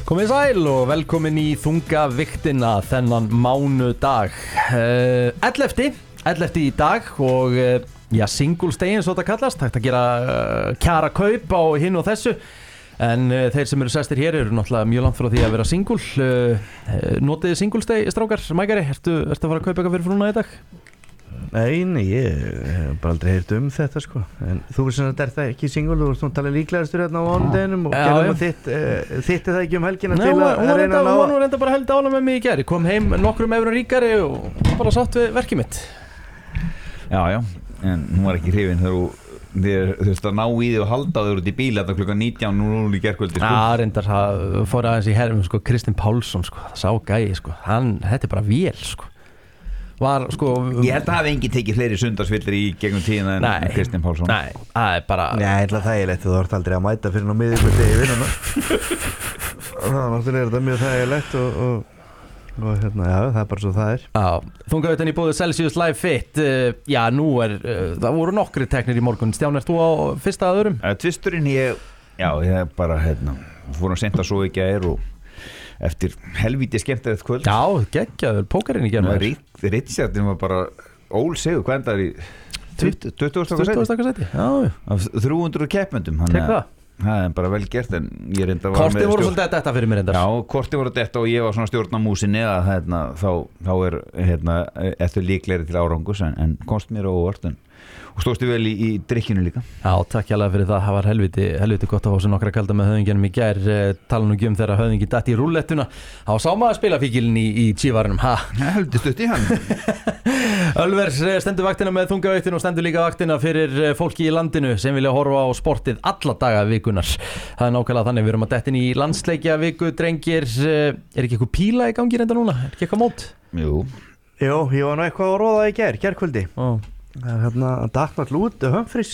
Komið sæl og velkomin í þunga viktina þennan mánudag 11. í dag og Singles Day eins og þetta kallast. Hægt að gera kjara kaup á hinn og þessu. En þeir sem eru sestir hér eru náttúrulega mjög langt frá því að vera single. Notiði Singles Day, strákar, Mækari? Ertu að fara að kaupa eitthvað fyrir frúna í dag? Nei, ég hef bara aldrei heyrt þetta sko. En þú sem þetta það ekki single, þú varst að tala líklegastur hérna á mánudeginum og gerðum að þitt það ekki helgina til að reyna að ná. Hún var enda bara held ála með mig í gær. Ég kom heim nokkrum eurum ríkari og bara sátt við verkið mitt. Já, en hún var ekki hrifin þegar þú veist að ná í því og halda þau út í bíl þetta klukkan 19:00 í gærkvöldi sko. Já, reyndar fór aðeins í herrum sko, Kristinn Pálsson sko, það sá gæi sko. Þetta bara vél sko. Var sko Ég held að hafi enginn tekið fleiri sundarsvillir í gegnum tíðina en Kristinn Pálsson. Nei, það er bara ég ætla þægilegt þú ert aldrei að mæta fyrir ná miðvikudegi í vinnuna. Það náttúrulega þetta mjög þægilegt og hérna, já, það bara svo það er. Já, þungavittan í bóði Celsius Live Fit. Já, nú það voru nokkri teknir í morgun. Stján, ert þú á fyrsta að öðrum? Tvisturinn ég bara fór að senda svo ekki að og eftir helvíti skemmtilegt kvöld. Já, geggjaður, pókerinn í gerð. Richardin var bara ólsegur, hvað endar í 20. seti? Já. Af 300 keppendum. Tek það. Það er bara vel gert en ég reynda var Korti voru svolítið þetta fyrir mér reyndar. Já, korti voru þetta og ég var svona stjórn á músinni að þá eftir líklegri til árangus en komst mér á óvart og stóðstu vel í drikkinu líka. Já, takk hérlega fyrir það. Það var helviti gott að fá sér nokkra kalda með höfðinginum í gær. Tala nú ekki þegar höfðingi datt í rúllettuna. Þá sá maður spilafíkilin í Chívarinum. Heldur stutt í hann. Ölvers stendur vaktina með þungaveiktinu og stendur líka vaktina fyrir fólki í landinu sem vilja horfa á sportið alla daga vikunar. Það er nákvæmlega þannig. Við erum að dettin í landsleikja viku, drengir. Er ekki eitthvað píla í gangi reynda núna? Er ekki eitthvað mót? Jú, ég var nú eitthvað að róða í gærkvöldi. Það er Daknall út Humphreys.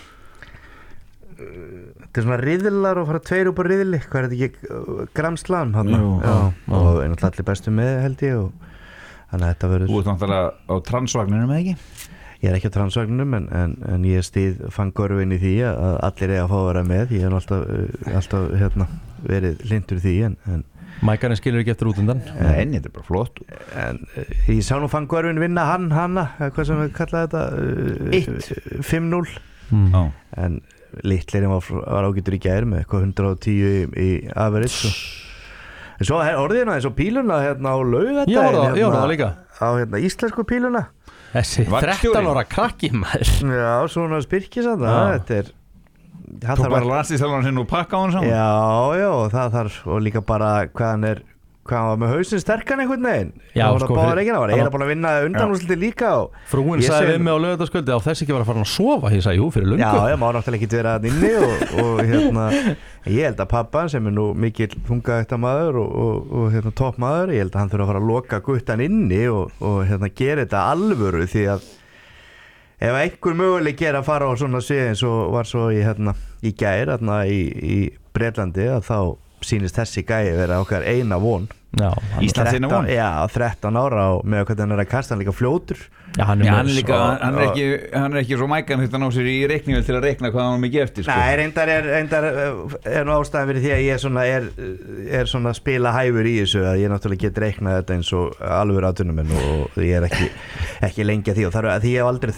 Þetta er svona riðlar og fara tveir upp á riðli. Hvað er þetta ekki? Grand Slam og einhvern allir bestu með held ég og þannig að þetta verður. Þú ert náttúrulega á transvagninum eða ekki? Ég er ekki á transvagninum en ég stið fann gorfin í því að allir eiga að fá að vera með. Ég hef alltaf verið hlindur því en Mækarinn skilur ekki eftir út undan. Þetta er bara flott. En ég sá nú fann gorfin vinna hana hvað sem við kallaði þetta 5-0 en litleirinn var ágætur í gær með eitthvað 110 í average en svo orðina eins og píluna hérna á Laugardaginn Já, það líka á íslensku píluna þessi 13 ára krakki maður. Já, svona spyrkis þetta er Þú bara lasið sjálfan hinn og pakka á hann saman. Já, það þarf og líka bara hvað hann var með hausinn sterkan einhvern veginn. Já, sko ég er búin að vinna undanúrslitin líka og frúin sagði við mig á laugardagskvöldi á þess ekki var að fara að sofa. Ég sagði jú fyrir löngu. Já, ég má náttúrulega ekki vera að inni og ég held að pappa sem er nú mikill þungavættamaður og toppmaður, ég held að hann þurfa að fara að loka guttan inni og gera þetta alvöru því að ef einhver möguleik er að fara á svona svið eins og var svo í gær í Bretlandi að þá sýnist þessi gæi vera okkar eina von. Já, Íslands eina von. Já, 13 ára og með hvernig hann að kasta hann líka fljótur. Já, hann er ekki svo mækan þetta ná sér í reikningu til að reikna hvað hann mikið eftir sko. Nei, reyndar er nú ástæðan fyrir því að ég er svona spila hæfur í þessu að ég náttúrulega get reiknað þetta eins og alveg atvinnumenn og ég er ekki lengi að því og þar að því ég hef aldrei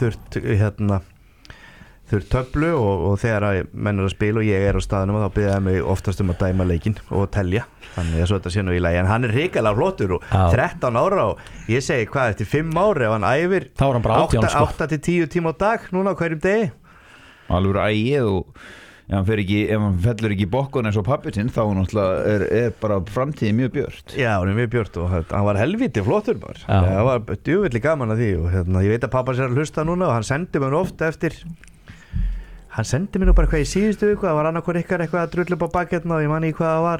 þurft töflu og þegar menn að spila og ég er á staðnum og þá byrjaði mig oftast að dæma leikinn og telja þannig að svo þetta sé nú í lagi en hann er hrikalega flottur og 13 ára og ég segi hvað eftir 5 ári ef hann æfir 8-10 tíma á dag núna á hverjum degi alveg ægið og ef hann fellur ekki í bokkun eins og pabbi sinn þá náttúrulega er bara framtíði mjög björt. Já, hann er mjög björt og hann var helviti flottur bara. Það var djúvillig gaman að því og ég veit að pappa sér að hlusta núna og hann sendi mér ofta eftir hann sendi mér nú bara hvað í síðustu viku það var annarkor eitthvað að drullu upp á baketna og ég manni í hvað það var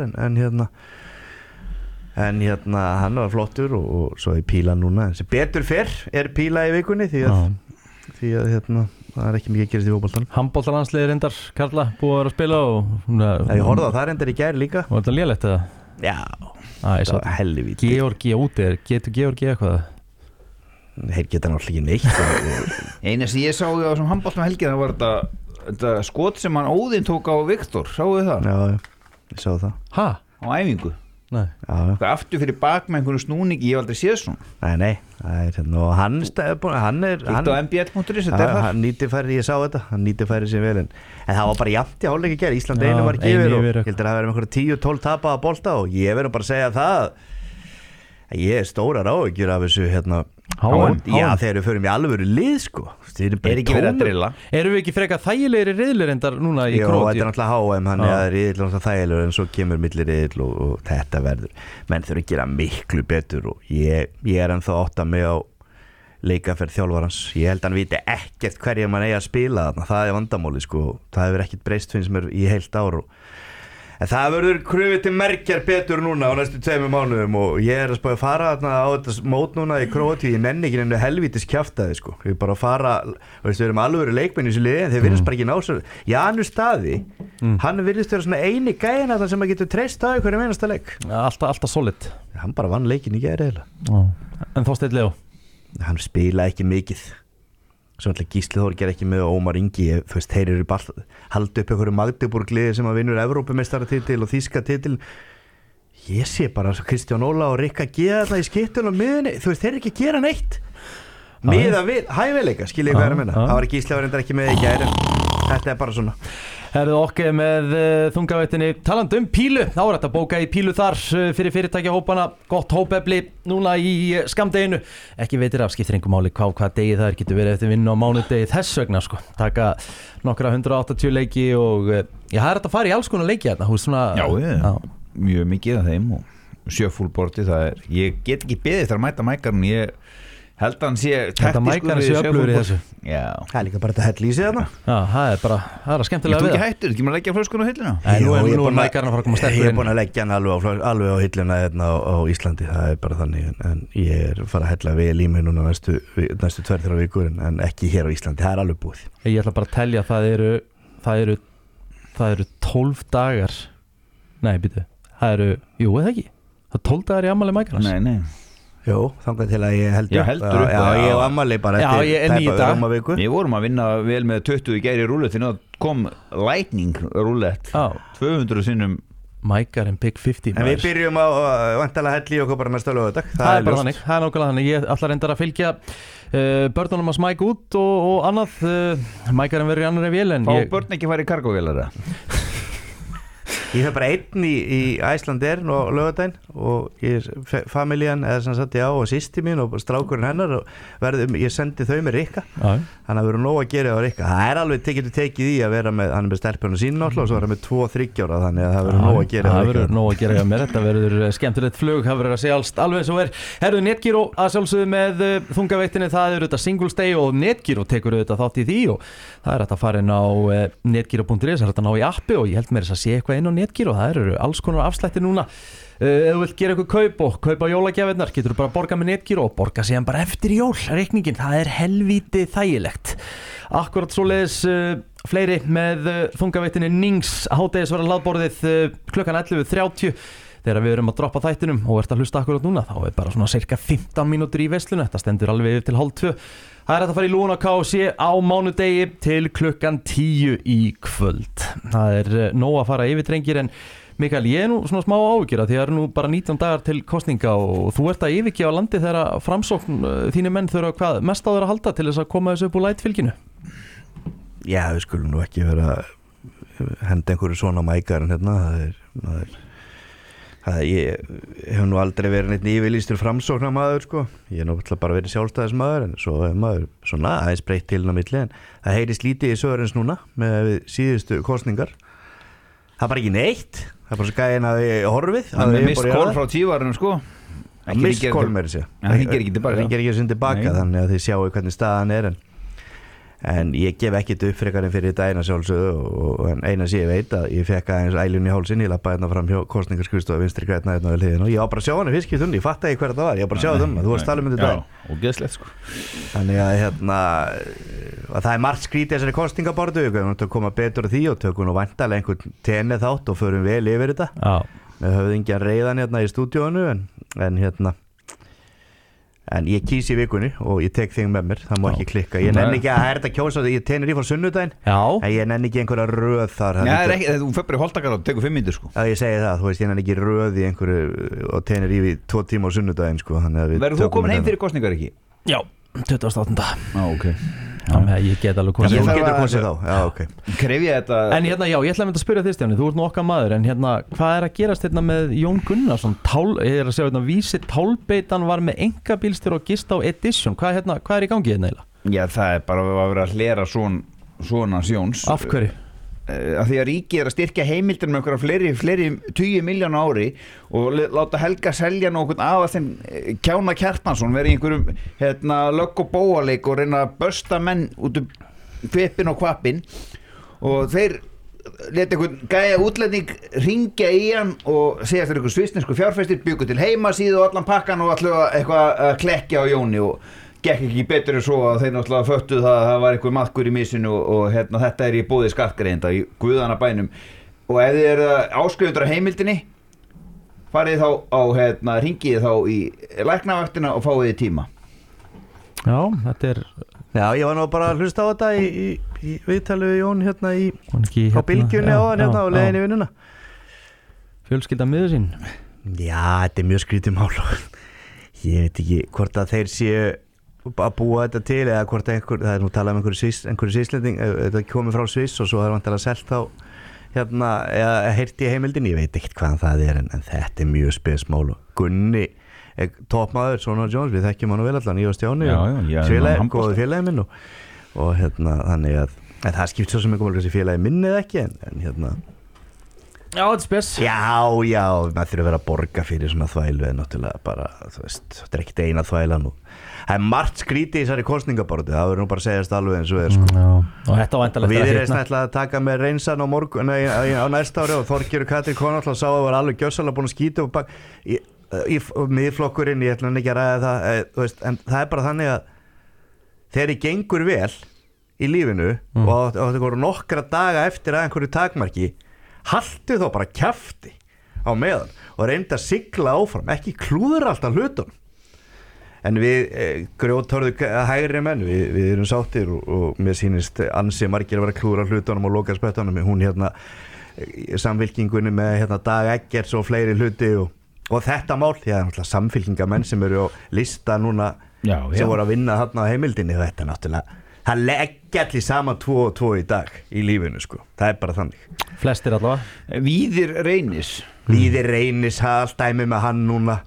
en hann var flottur og svo er píla núna en sem betur fyrr er píla í vikunni því að það er ekki mikið að gerast í fótboltanum. Handboltalandsliðið reyndar Karla búið að vera að spila og ég horfði á það reyndar í gær líka. Og þetta lélegt eða? Já, það var helvíti. Georgi úti getur Georgi eitthvað? Þeir geta náttúrulega ekki neitt. Eina sem ég sá á þessum handboltum helgið það var þetta skot sem hann Óðinn tók á Viktor, sáu þið það? Já, ég sá það. Ha? Á æfingu. Nei. Já. Aftur fyrir bak með einhvern snúning, ég hef aldrei séð svona. Nei, það hérna og hann Ítt á mbl.is, hann nýtir færi, ég sá þetta, hann nýtir færi sér vel en það var bara jafnt í hálfleik í gær, Ísland einu var gefið og heldur að það verið með einhverja 10-12 tapaða bolta og ég verður bara að segja það ég stórar áhyggjur af þessu hérna HM. Já, þegar við förum í alvöru lið sko Er ekki verið að drilla? Erum við ekki frekar þægilegri riðlir endar núna í Jó, Króatíu? þetta er náttúrulega HM, hann er riðil náttúrulega þægilegur en svo kemur milli riðil og þetta verður menn þurfa að gera miklu betur og ég er ennþá átt að mig á leikaferð þjálfarans ég held að hann viti ekkert hverja mann eigi að spila þarna, það er vandamáli sko það hefur ekkert breyst finnst mér í heilt ár en það verður krufið til merkjar betur núna á næstu 2 mánuðum og ég er að spá að fara þarna á þetta mót núna í Króatíu ég nenni ekki nefnir helvítis kjaftaði sko við bara að fara, við erum alveg leikmenn í þessu liði en þeir virðast bara ekki násar Janus Daði, hann virðist vera svona eini gæin að það sem að getur treyst á einhverjum einasta leik Alltaf solid hann bara vann leikin í gæri eða En Þorsteinn Leó? Hann spila ekki mikið svo alltaf Gísli Þór ger ekki með Ómar Ingi þú veist, þeir eru bara haldi upp einhverju Magdeburg liði sem að vinnur Evrópumeistaratitil og þýska titil ég sé bara Kristján Óla og Rikka geða það í skittunum og miðunni þú veist, þeir eru ekki að gera neitt miða við hæfileika, skilja ég hvað er að minna það var Gísli var reyndar ekki með í gæri þetta er bara svona Herðu okkar með þungaveitinni talandi pílu, þá er þetta bóka í pílu þar fyrir fyrirtækjahópana, gott hópefli núna í skamdeginu ekki veitir af skiptir engum máli hvað degi það getur verið eftir vinnu á mánudegi þess vegna sko, taka nokkra 180 leiki og það er þetta að fara í alls konar leiki hérna, svona mjög mikið af þeim og sjöfúlborti það er, ég get ekki beðið eftir að mæta mækarinn, ég held að hann sé mækarinn sé öflugur í þessu það er líka bara þetta hell í sig þarna það er að skemmtilega við það. Ég hættur, ekki maður að leggja flöskun á hilluna? Nú er mækarinn að fara að koma sterkur inn. Ég er búin að leggja hann alveg á hilluna hérna á Íslandi, það er bara þannig en ég er að fara að hella vel í mig núna næstu 2-3 vikur en ekki hér á Íslandi, það er alveg búið. Ég ætla bara að telja það eru 12 dagar nei, býtu, jú, eða ekki það er 12 dagar í afmæli mækarans. Nei Jú, þangað til að ég heldur upp ég á ammali bara eftir tæpa viku. Við vorum að vinna vel með 20 í gæri rúlletinu og kom lightning rúllett 200 sinnum Mækarinn Big 50 En við byrjum á vantalega helli okkur bara næsta lögadag Það er bara þannig, það er nákvæmlega þannig Ég ætla reyndar að fylgja börnunum að smæk út og annað Mækarinn verður í annari vél Fá börn ekki fara í kargóvélara Ég fer bara einn í Æslandir og lögadaginn og familjan eða sem sagt já og sýsti mín og strákurinn hennar og ég sendi þau með Rikka þannig að verður nóg að gera á Rikka það er alveg tekið í að vera með hann er með stelpunum sín náttúrulega og svo er hann með 2-3 ára þannig að það verður nóg að gera á Rikka það verður nóg að gera hjá mér þetta verður skemmtilegt flug það verður að segja alveg eins og herðu Netgyro að sjálfsögðu með þungaveittinni það eru þetta Singles Day og Netgyro tekur auðvitað þátt í því og það er að fara inn á netgyro.is það er að ná í appi og ég held mér að sé eitthvað inn á Netgyro það eru alls konar afslættir núna ef þú vilt gera eitthvað kaupa jólagjafirnar getur þú bara að borga með Netgyro og borga síðan bara eftir jól reikningin það er helvíti þægilegt akkurat svoleiðis fleiri með þungaveittinni Nings hádegisverðar hlaðborðið klukkan 11:30 þegar við erum að droppa þættinum og ert að hlusta akkurat núna þá er bara svona cirka 15 mínútur í veislunni þetta stendur alveg yfir til 11:30 það er að fara í Lúna KC á mánudegi til klukkan 10 í kvöld það er nóg að fara yfir drengir en Mikael, ég er nú svona smá áhyggjur því það eru nú bara 19 dagar til kosninga og þú ert að yfirgefa landi þegar framsókn þínir menn þurfa hvað mest á þeirra að halda til þess að koma þessu upp úr lætfylginu Já, við skulum nú ekki vera henda einhverju svona mækarinn hérna ég hef nú aldrei verið neitt yfirlýstur framsóknarmaður sko ég hef náttúrulega bara verið sjálfstæðismaður en svo er maður svona aðeins breytt til á milli en það heyrist lítið í Sörens núna með síðustu kostningar það er bara ekki neitt það er bara svo gæðin að ég horfið hann er mist kól frá tívarunum sko mist kól með þessu hann ger ekki tilbaka þannig að þið sjáu hvernig staðan er en ég gef ekkert upp frekarinn fyrir þetta eina sjálfsögðu en eina sem ég veit að ég fekk aðeins ælun í hálsin ég lappaði hérna fram hjá kostningarskrifstofu vinstri grænna hérna við hliðina og ég var bara að sjá hana fiskistunni ég fattaði hver það var, ég var bara að sjá það þú varst talum um þetta og geðslegt sko þannig að hérna að það er margt skrítið þessari kostningabordu við höfum að koma betur á því og tökum nú vantarlega einhvern tenni þátt og förum vel yfir þetta við höfum engin reiðan hérna í stúdíónu en hérna En ég kýs í vikunni og ég tek þig með mér, það má ekki klikka. Ég nenni ekki að þetta kjósa, ég tenir í fór sunnudaginn, en ég nenni ekki einhverja röð þar. Já, þú fyrir bara í Holtakar og tekur 5 mínútur sko. Já, ég segi það, þú veist, ég nenni ekki röð í einhverju og tenir í 2 tíma á sunnudaginn sko. Verður þú komin heim fyrir kosningar ekki? Já, 28. Ok. Ég get alveg kosið. Þú getur kosið þá, já, ok. Kref ég þetta. En já, ég ætla að spyrja þig Stjáni, þú ert nú okkar maður, en hvað er að gerast með Jón Gunnarsson? Ég er að segja vísi tálbeitan var með einkabílstjóra og gist á Edition, hvað er í gangi eiginlega? Já, það er bara að vera að hlera svona Jóns. Af hverju? Að því að ríkið er að styrkja heimildir með einhverja fleiri 20 miljónu ári og láta Helga selja nokkurn aðastinn Kjána Kjartansson verið í einhverjum lögg og bóaleik og reyna að bösta menn út kvipin og kvapin og þeir leta einhvern gæja útlending ringja í hann og segja fyrir einhver svissnesku fjárfestir byggu til heimasíðu og allan pakkan og ætla eitthvað að klekja á Jóni og gekk ekki betur en svo að þeir náttúrulega föttuð það var einhver maðkur í misinu og þetta er í bóði skattgreiðenda í guðana bænum og ef þið eru áskrifundur á heimildinni farið þá á ringið þá í læknavaktina og fáið þið tíma. Já, þetta er Já, ég var nú bara að hlusta á þetta í viðtali við Jón á bylgjunni á leiðinni í vinnuna. Fjölskylda miður sín. Já, þetta er mjög skrítið mál. Ég veit ekki hvort að þeir séu að búa þetta til eða hvort það er nú talað einhverju svíslending, þetta komið frá Sviss og svo er vantilega selt á eða heyrt í heimildin, ég veit ekkert hvaðan það er en þetta er mjög spes mál og Gunni toppmaður, Sonur Jones, við þekkjum hann vel allan, ég og Stjáni góðu félagi minn og þannig að það skipt svo sem einhverjum félagi minn eða ekki en Já, þetta er spes. Já, maður þurfa að vera að borga fyrir svona þvælu en náttúrulega bara, þú veist, þetta er ekkert eina þvælan og það er margt skrítið í þessari kosningaborti, það verður nú bara að segjast alveg eins og er sko. Og þetta væntanlega við erum ætlað að taka með reynsan á morgun á næsta ári og Þorgerður Katrín Konráll sá að var alveg gjörsamlega búin að skýta og í miðflokkurinn, ég ætla ekki að ræða það, þú veist, en það er bara þannig að þegar ég gengur vel í lífinu og það voru nokkra daga eftir að einhverju takmarki haltu þá bara kjafti á meðan og reynda að sigla áfram, ekki klúður alltaf hlutum en við grjóthörðu hægri menn, við erum sáttir og mér sýnist ansi margir að vera klúður á hlutunum og loka spötunum, hún samfylkingunni með Dag Eggerts og fleiri hluti og þetta mál, því að náttúrulega samfylkingamenn sem eru á lista núna sem voru að vinna þarna á heimildinni, þetta er náttúrulega það leggja allir saman 2 og 2 í dag í lífinu sko, það er bara þannig flestir allavega. Víðir Reynis allt dæmi með hann núna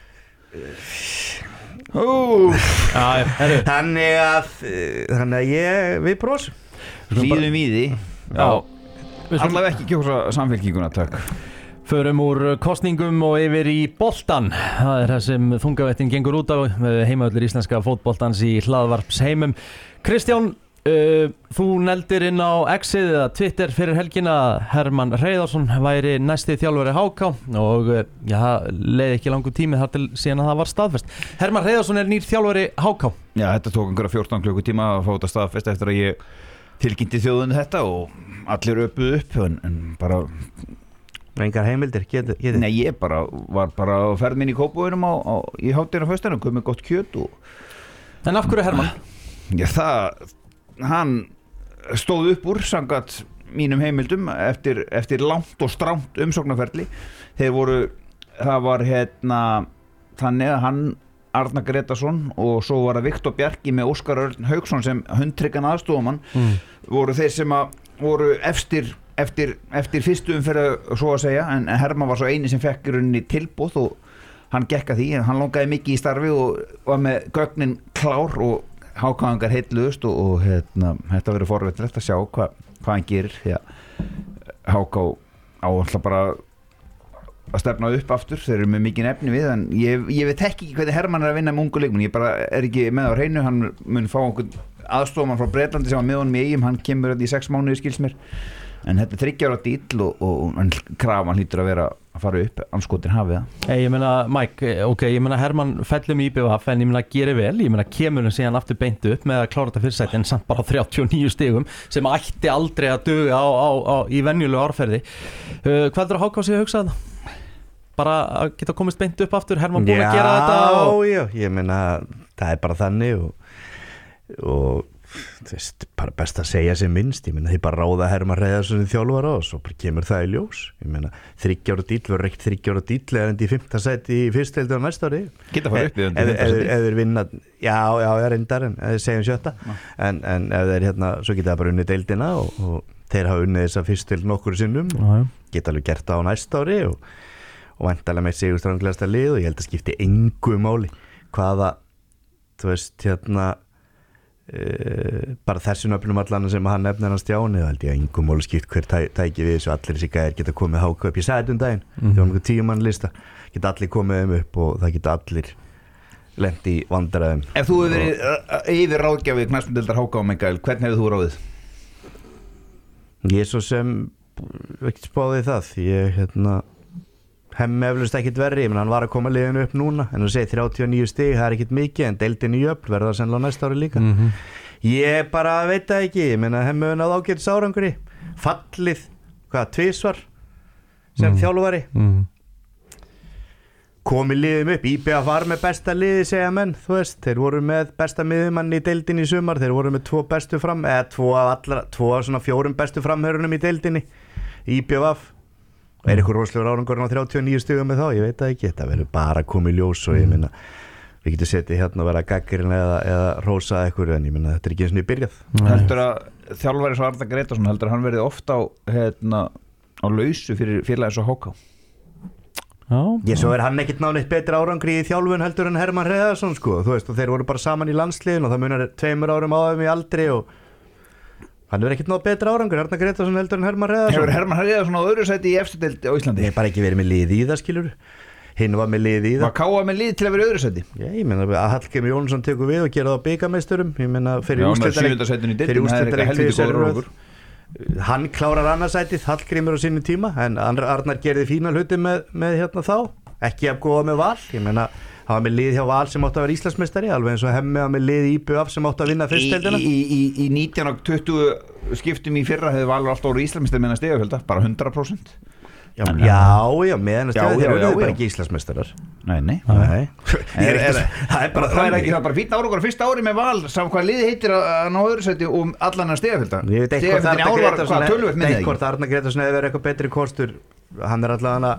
þannig að við brosum Hlýðum Víði allavega ekki kjósa samfélkinguna takk. Förum úr kosningum og yfir í boltan. Það er það sem þungavettin gengur út á heimavöllur íslenska fótboltans í hlaðvarpsheimum. Kristján, þú neldir inn á X-ið eða Twitter fyrir helgina að Hermann Hreiðarsson væri næsti þjálfari HK og leið ekki langur tími þar til síðan að það var staðfest. Hermann Hreiðarsson er nýr þjálfari HK. Já, þetta tók einhverja 14 klukkutíma að fá þetta staðfest eftir að ég tilkynnti þjóðunni þetta og allir öpuðu upp en bara engar heimildir getið. Nei, ég var bara á ferð minni í Kópavoginum í hádeginu á föstudaginn, kom með gott kjöt En af hverju Hermann? Já, hann stóð upp úr samkvæmt mínum heimildum eftir langt og strangt umsóknarferli. Það var þannig að hann Arnar Gretarsson og svo var það Viktor Bjarki með Óskar Örn Hauksson sem hundtryggan aðstoðamann voru þeir sem voru efstir fyrstu umferð svo að segja en Hermann var svo eini sem fekk í rauninni tilboð og hann gekk að því en hann langaði mikið í starfi og var með gögnin klár og hákáðingar heilluðust og þetta verið forveitilegt að sjá hvað hann gerir því að HK á alltaf bara að stefna upp aftur, þeir eru með mikið efni við en ég veit ekki hvernig Hermann er að vinna með ungu leikmenn, ég bara er ekki með á hreinu, hann mun fá einhvern aðstoðmann frá Bretlandi sem var með honum í Eyjum, hann kemur í 6 mánuði skils mér en þetta er 3 ára dýll og krafan hlýtur að vera að fara upp anskotin hafið það. Ég meina Mike, ég meina Hermann fellum í IBVF en ég meina gerir vel, ég meina kemur hann síðan aftur beint upp með að klára þetta fyrirsæti en samt bara 39 stigum sem ætti aldrei að duga í venjulegu árferði. Hvað er HK sig að hugsa þetta? bara að geta komist beint upp aftur, Hermann búin að gera þetta Já, ég meina það bara þannig og þú veist, bara best að segja sem minnst, ég meina þið bara ráða Hermann Hreiðarsson þjálfara og svo bara kemur það í ljós, ég meina 30 ára dýll verður ekkert 30 ára dýll eða endi í 5. sæti í fyrstu deildinni á næsta ári Geta fara upp í undir 5. sæti ef þeir vinna, já, reyndar en ef þeir segjum 7. en ef þeir svo geta það bara unnið deildina og þeir hafa unnið þessa fyrstu deild nokkur sinnum geta alveg gert það á næsta ári og væntanlega með sigurstranglegasta lið og ég held að skipti engu máli hvaða, þú veist, bara þessu nöfnum allan sem hann nefnir hann Stjáni, það held ég að engum máli skipt hver tæki við þessu, allir þessi gæðir geta komið háka upp, ég sagði þetta daginn þegar hann 10 mann lista, geta allir komið þeim upp og það geta allir lent í vandræðum. Ef þú hefur verið yfir ráðgjafi knattspyrnudeildar Háka og Mikael, hvernig hefur þú ráðið? Ég svo sem ekki spáði það, ég Hemmi eflaust ekkit verri, ég menn hann var að koma liðinu upp núna en þú segir 39 stig, það ekkit mikið en deildin í jöfn verða sennilega næsta ári líka ég bara veit það ekki, ég menna Hemmi hefur náð ágætis árangri fallið, tvisvar sem þjálfari komið liðum upp, IBF var með besta liði segja menn, þú veist, þeir voru með besta miðjumann í deildinni í sumar, þeir voru með 2 bestu fram, eða 2 af svona 4 bestu framherunum í deildinni IBF eitthvað rosalega árangur á 39 stigum með þá, ég veit það ekki, þetta verður bara komið ljós og ég minna, við getum setið hérna og vera gaggirinn eða rósa eitthvað en ég minna, þetta ekki eins og ég byrjað Heldur að þjálfari svo Arnar Gretarsson heldur að hann verið ofta á lausu fyrir félagið svo Háka Ég svo hann ekkert náð neitt betri árangri í þjálfun heldur en Hermann Hreiðarsson sko, þú veist, og þeir voru bara saman í landsliðin og það munar 2 árum á þeim í aldri og hann verið ekkert náð betra árangur, Arnar Gretarsson heldur en Hermann Hreiðarsson. Hefur Hermann Hreiðarsson á öðru sæti í efstu deild á Íslandi? Ég hef bara ekki verið með lið í það, skilur. Hinn var með lið í það. Var Káa með lið til að vera í öðru sæti? Já, ég meina að Hallgrímur Jónsson tekur við og gera það á bikarmeisturum. Ég meina fyrir úrslitaleik. Hann klárar annarsætið, Hallgrímur á sínum tíma, en Arnar gerði fína hluti með þá. Ekki að góða með Val. Ég meina hann var með lið hjá Val sem átti að vera Íslandsmeistari alveg eins og Hemmi var með lið í IBF sem átti að vinna fyrstdeildina í 19 og 20 skiptum í fyrra hefði Valur alltaf orðið Íslandsmeistari með stigafjölda bara 100% Já, með þeir eru bara ekki Íslandsmeistarar Nei Það er bara fínn árangur fyrsta ári með Val saman hvað liði heitir að ná öðru sæti allan að stigafjölda Ég veit hvort Arnar Gretarsson hefði verið eitthvað betri kostur hann allavega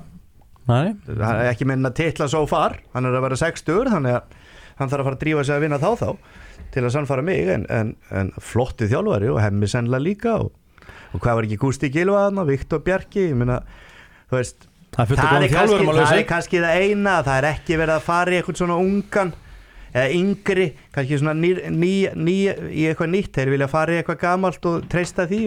ekki minna titla so far hann að vera 60 þannig að hann þarf að fara að drífa sig að vinna þá til að sannfara mig en flottið þjálfari og Hemmi sennilega líka og hvað var ekki Gústi Gylfaðan og Viktor Bjarki ég meina, þú veist það er kannski það eina það er ekki verið að fara í eitthvað svona ungan eða yngri, kannski svona ný í eitthvað nýtt þeir vilja fara í eitthvað gamalt og treysta því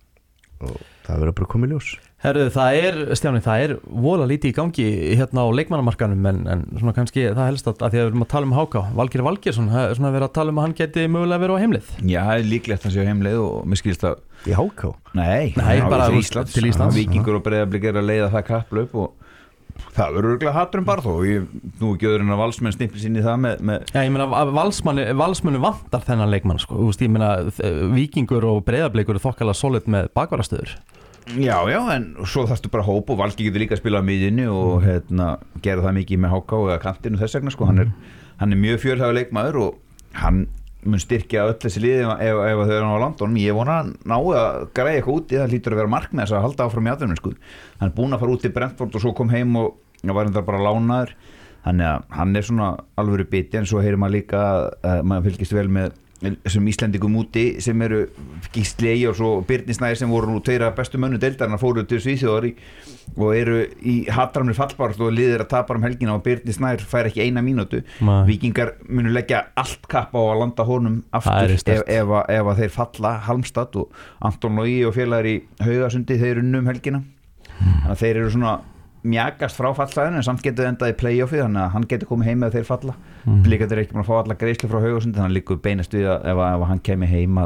og það verður bara komið ljós Herðu, Stjáni, það er vola lítið í gangi hérna á leikmannamarkanum en svona kannski það helst að því að við erum að tala Háka Valgeir Valgeirsson, það svona verið að tala að hann geti mögulega verið á heimleið Já, það er líklegt að sé á heimleið og mér skilst að í Háka? Nei bara til Íslands Víkingur og Breiðablik að leiða það kapplaup og það verður örugglega hatur bara þó nú ekki öðru en að Valsmenn stimpli sinni það með Já, ég meina Valsmennu vantar þennan leikmann sko, þú veist, ég meina Víkingur og Breiðablik eru þokkalega solid með bakvarastöður Já, en svo þarftu bara hóp og Valgi getur líka að spila á miðjunni og gera það mikið með Háka og kantinu þess vegna sko, hann er mjög fjölhæfur leikmaður og hann mun styrkja öll þessi liði ef þau eru á London ég vona að ná að græja eitthvað úti það hlýtur að vera markmið þess að halda áfram í atvinnum sko. Hann er búin að fara út í Brentford og svo kom heim og var þetta bara lánaður þannig að hann er svona alvöru biti en svo heyrir maður líka að maður fylgist vel með þessum Íslendingum úti sem eru Gísli Eyjólfs og Birnir Snær sem voru nú tveira bestu mönnu deildarinnar fóru til Svíþjóðar og eru í hatramri fallbárt og liðir að tapa helgina og Birnir Snær fær ekki 1 mínútu Víkingar munu leggja allt kapp á að landa honum aftur ef þeir falla Halmstad og Anton Logi og félagar í Haugasundi þeir unnu helgina þannig að þeir eru svona mjagast frá fallsæðinu en samt getur endað í play-offi þannig að hann getur komið heim eða þeir falla Blikarnir er ekki búin að fá alla greiðslu frá Haugasundi þannig að hann líkur beinast við að ef hann kemur heim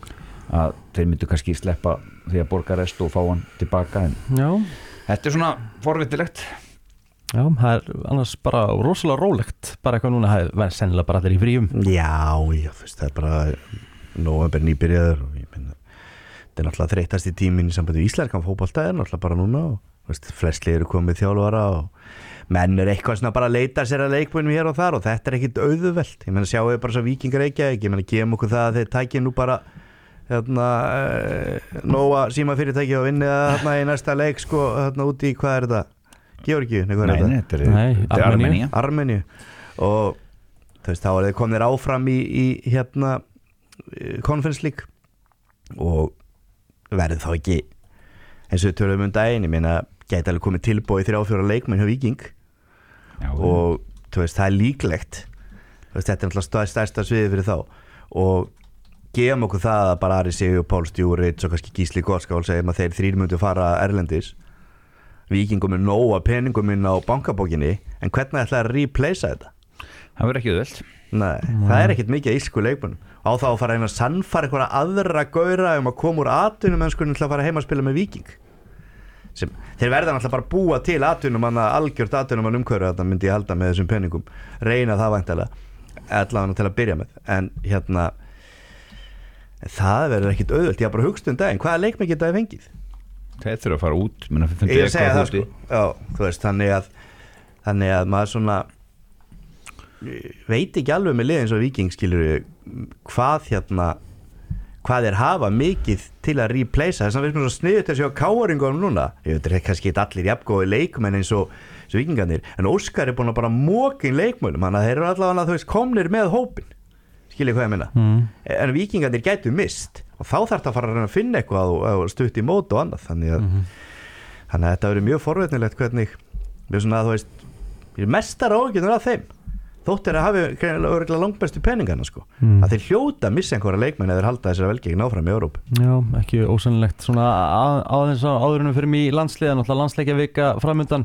að þeir myndu kannski sleppa því að borga rest og fá hann tilbaka en þetta er svona forvitilegt Já, það er annars bara rosalega rólegt bara eitthvað núna, það er sennilega bara allir í fríum Já, þú veist, það er bara nóvember nýbyrjaður og ég meina þetta er náttúrulega þreytasti tíminn í sambandi við íslenska fótbolta er náttúrulega bara núna og flest lið eru komið þjálfara og menn eitthvað svona bara að leita sér að leikmönnum hér og þar og þetta ekkit auðvelt ég meina sjáu við bara svo Víkingar Reykjavík ég meina gefum okkur það að þeir tækja nú bara nóga símafyrirtæki og vinni það í næsta leik sko úti í hvað þetta Georgíu, Nei, þetta er Armeníu og þú veist þá þeir komnir áfram í Conference League og verður þá ekki eins og við tölum daginn ég meina gæti alveg komið tilbúið 3-4 leikmenn hjá Víking og þú veist það er líklegt þú veist þetta er náttúrulega stærsta sviði fyrir þá og gefum okkur það að bara Ari Sigur, Pál Stjúrits og kannski Gísli Góðskál segjum að þeir 3 myndu fara erlendis Víkingum er nóga peningum inn á bankabókinni en hvernig ætla að replacea þetta? Það verður ekki auðvelt Nei, það er ekkert mikið íslensku leikmönnum á þá að fara að sannfara einhverja aðra gaura að koma úr atvinnumennskunni til að fara heima að spila með Víking sem þeir verða náttúrulega bara búa til atvinnumanna algjört atvinnumann umhverju þetta myndi ég halda með þessum peningum reyna það væntanlega allavega til að byrja með en það verður ekkert auðvelt ég bara hugst daginn hvaða leikmenn geta þið fengið þeir þurfa að fara út ég segja það sko já, þú veist þannig að maður svona veit ekki alveg með liðin svo Víking skilur hvað þeir hafa mikið til að replacea þess að við erum svo sniðut þessi á káaringum núna ég veit er kannski ekki allir jafngóði leikmenn eins og Víkingarnir en Óskar er búin að bara móka inn leikmönnum þannig að þeir eru allavega þú veist komnir með hópin skiljið hvað ég meina en Víkingarnir gætu mist og þá þarf það að fara að finna eitthvað og stutt í mót og annað þannig að þetta verður mjög forvitnilegt hvernig við svona þú veist ég er mestar áhyggjur af þeim þótt að hafi örugglega langbestu peningana sko að þeir hljóta að missa einhverja leikmenn eða þeir halda þessari velgengni áfram í Evrópu Já, ekki ósannlegt svona aðeins áðurinnum fyrir mig í landsliða náttúrulega landsleikjavika framundan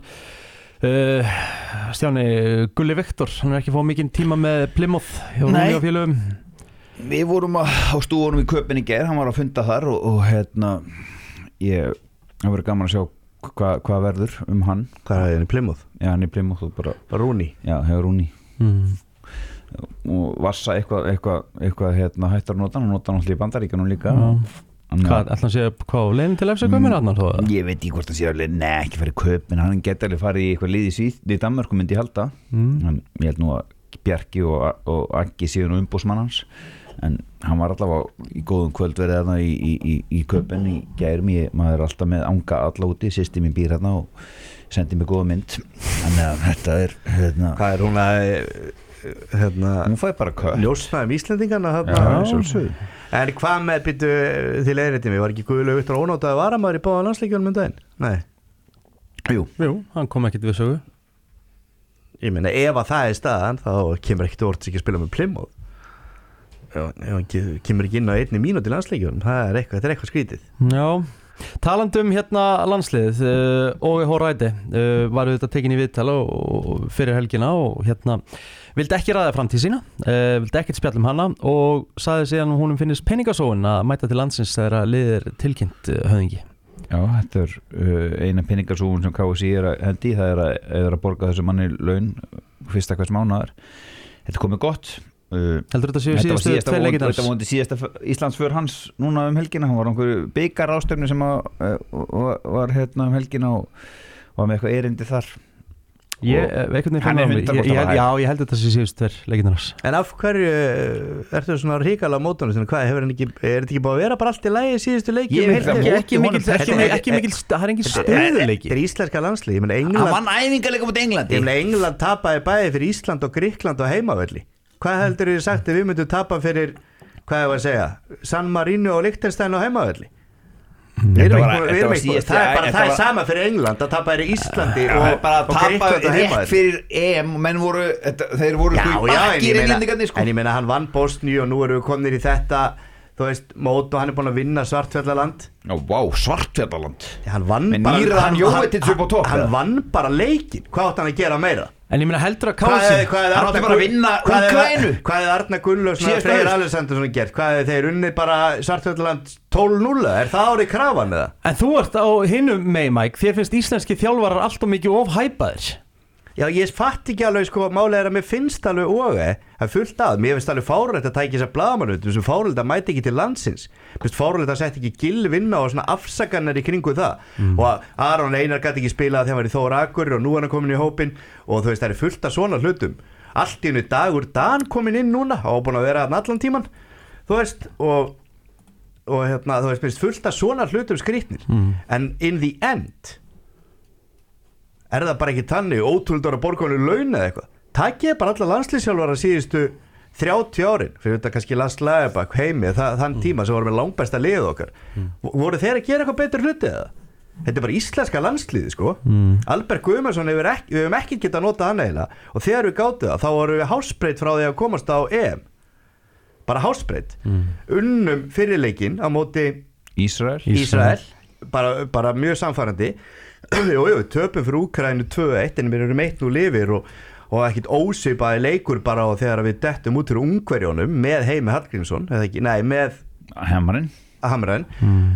Stjáni Gulli Viktor hann ekki fáið mikinn tíma með Plymouth hjá Rúni og félögum Við vorum á stúfunum í Köpen í gær hann var að funda þar og það verður gaman að sjá hvað verður hann Hvað er hann í Plymouth? Já, hann í Plymouth og bara Rúni Já, hefur Rúni og Vassa eitthvað hættar að nota hann allir í Bandaríkjunum líka Hvað, ætla hann sé hvað leiðin til FC Köpen Ég veit ekki hvort hann sé að leiðin ekki farið Köpen, hann geti alveg farið í eitthvað liði í Danmörku myndi ég halda ég held nú að Bjarki og Aggi séu nú umbúsmann hans en hann var allavega í góðum kvöld verið þarna í Köpen í gærum maður er alltaf með anga alla úti sýsti mín býr hérna og sendi mig góða mynd þannig að þetta er Hvað er hún að hún fæði bara köp ljósnaðum Íslendingarna en hvað með byttu til eðréttimi var ekki Guðlaug Viktor ónátaði varamaður í báða landsleikjunum daginn? Nei Jú, hann kom ekkert við sögu Ég meina ef að það er staðan þá kemur ekkert orðs ekki að spila með Plymouth kemur ekki inn á 1 mínúti í landsleikjunum þetta er eitthvað skrítið Já Talandum landslið Óge Hóræti var auðvitað tekin í viðtal og fyrir helgina og vildi ekki ræða framtíð sína vildi ekkert spjalla hana og sagði síðan húnum finnist peningasóun að mæta til landsins þegar liðir tilkynnt höfðingi Já, þetta er eina peningasóun sem KSÍ er að hendi það er að borga þessu manni laun fyrsta hvers mánaðar Þetta komið gott Heldur þetta séu síðustu 2 leikirnar Þetta var síðasta Íslandsför hans núna helgina hann var einhver bikar ástöfni sem var helgina og var með eitthvað erindi þar hann er 100% ég held þetta séu síðustu 2 leikirnar En af hverju ertu svona ríkala mótunum hvað er þetta ekki búið að vera bara allt í lagi síðustu leiki ekki mikil það er engin stöðuleiki Þetta er íslenska landslið Hann vann æfingarleika mot Englandi England tapaði bæði fyrir Ísland og Grikkland og heimavelli Hvað heldur þið sagt að við myndum tapa fyrir hvað ég var að segja San Marino og Liechtenstein á heimavelli Það er sama fyrir England að tapa fyrir Íslandi og Grikkland á heimavelli fyrir EM menn voru þeir voru bakkir englendingarnir En ég meina hann vann Bosníu og nú erum við komnir í þetta þú veist mót og hann er búin að vinna Svartfjallaland Svartfjallaland Hann vann bara vann bara leikinn hvað átt hann að gera meira En ég meina heldur að Kási hann átti bara að vinna Úkraínu Hvað er Arna Gunnlaugsson og Freyr Alexandersson gert? Hvað er þeir unnið bara Svartfjallaland 12-0? Er það árið krafan eða? En þú ert á hinum með Mike þér finnst íslenski þjálfarar alltaf mikið of hæpaðir Já, ég fatt ekki alveg, sko, málið að mér finnst alveg það fullt að, mér finnst alveg fárulegt að tækja þess að blaðamannut, þessum fárulegt að mæti ekki til landsins, mér finnst fárulegt að setja ekki Gylfinna og svona afsakanir í kringu það og Aron Einar gæti ekki spilað þegar hann var í Þór Akureyri og nú er hann komin í hópinn og þú veist, það er fullt af svona hlutum, allt í einu Dagur Dan komin inn núna og búin að vera þarna allan tíman, þú veist, og hérna, þú veist, mér finnst fullt af svona hlutum skrýtnir, en in the end það bara ekki tannig ótrúldar að borga honum laun eða eitthvað takið bara alla landsliðsþjálfara síðustu 30 árin fyrir þetta kannski Lars Lagerbäck heimi þann tíma sem voru með langbesta liðið okkar voru þeir að gera eitthvað betur hluti eða? Þetta er bara íslenska landsliði sko Albert Guðmundsson við hefum ekki getað að nota hann eiginlega og þegar við gátum það þá voru við hásbreytt frá því að komast á EM bara hásbreytt unnum fyrirleikinn á móti Ísrael bara mjög samfærandi Jú, töpum fyrir Úkraínu 2-1 en við erum 1-0 yfir og ekkert ósvipaði leikur bara og þegar við dettum út fyrir Ungverjónum með Heimi Hallgrímsson eða ekki, nei, með Hamrén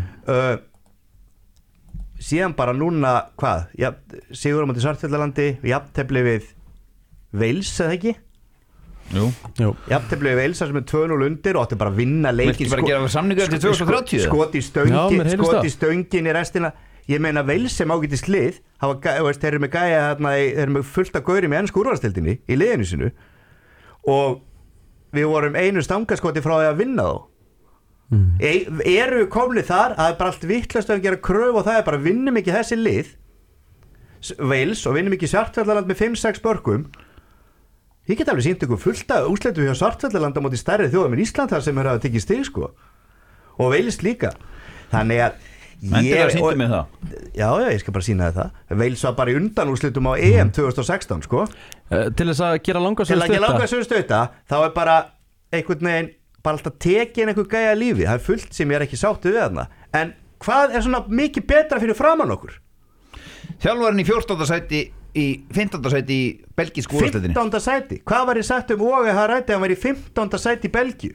síðan bara núna, hvað? Ja, sigur á móti Svartfjallalandi jafntefli við Wales eða ekki? Jú. Jafntefli við Wales sem er 2-0 undir og átti bara að vinna leikin Viltu bara gera samningu eftir 2030? Skot í stöngin í restina Ég meina Wales sem ágætist lið þeir eru með gæja þarna þeir eru með fullt af gaurum í ensku úrvalsdeildinni í liðinu sinu og við vorum einu stangaskoti frá því að vinna þá eru við komnið þar að það er bara allt vitlaust að gera kröf og það er bara vinnum ekki þessi lið Wales og vinnum ekki Svartfjallaland með 5-6 börkum ég get alveg sýnt ykkur fullt af úrslitum hjá Svartfjallaland á móti stærri þjóðum en Ísland þar sem er að tekið stig sko og Wales líka þannig að Mendir að sýndu mig það? Já, ég skal bara sýna það Wales var bara í undanúrslitum á EM 2016 sko Til þess að gera langasögu stauta þá er bara einhvern veginn bara alltaf tekin einhver gæja lífi það er fullt sem ég er ekki sáttu við þarna en hvað er svona mikið betra fyrir framan okkur? Þjálfarinn í 14. sæti í 15. sæti í belgísku úrslitinni 15. sæti? Hvað var ég sagt Åge Hareide hann var í 15. sæti í Belgíu?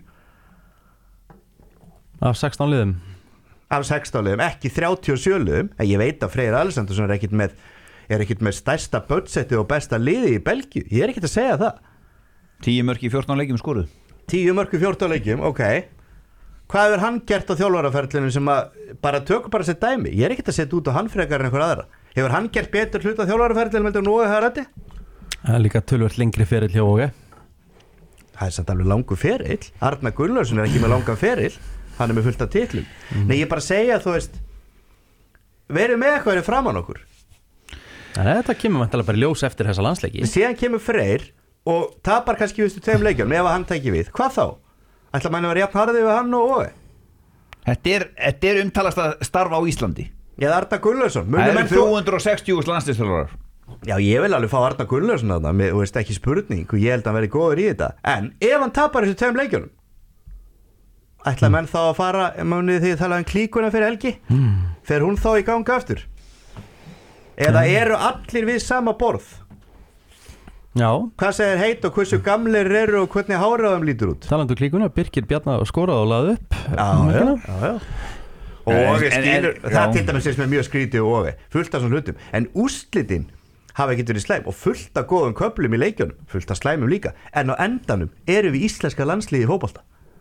Af 16 liðum Af 16 liðum, ekki 37 liðum en ég veit að Freyr Alexandersson er ekkert með stærsta budgetið og besta liði í Belgíu, ég er ekkert að segja það 10 mörk í 14 leikjum skoruð 10 mörk í 14 leikjum, ok hvað hefur hann gert á þjálfaraferlinu sem að tökum bara sér dæmi ég er ekkert að setja út á hann frekar en einhver aðra hefur hann gert betur hlut á þjálfaraferlinu heldur en Åge Hareide? Það er líka tölvöld lengri ferill hjá Åge Það er samt alveg langur ferill Arnar Gunnlaugsson er ekki með langan ferill hann er með fullt af titlum Nei, ég bara segja, þú veist verið með eitthvað framan okkur Þetta kemur vantilega bara ljós eftir þessa landsleiki Síðan kemur Freyr og tapar kannski viðstu 2 leikjum ef hann tækir við, hvað þá? Ætla manni að vera jafn harðið við hann og Åge? Þetta er umtalast að starfa á Íslandi Eða Arnar Gunnlaugsson Það eru 360 landsliðsþjálfarar Já, ég vil alveg fá Arnar Gunnlaugsson að það þú veist ekki spurning og ég held að hann verði góður í þetta en ef hann tapar þessu 2 leikjunum ætla menn þá að fara munið því að tala klíkuna fyrir helgi fer hún þá í ganga aftur eða eru allir við sama borð Já Hvað segir heit og hversu gamlir eru og hvernig hárið á þeim lítur út Talandu klíkuna, Birkir Bjarnar skoraði og laði upp Já Og Åge skilur, það til dæmis með mjög skrítið og Åge fullt af svona hlutum en úrslitin hafa ekkert verið slæm og fullt af góðum köflum í leikjunum fullt af slæmum líka en á endanum eru við íslenska landsliði í fótbolta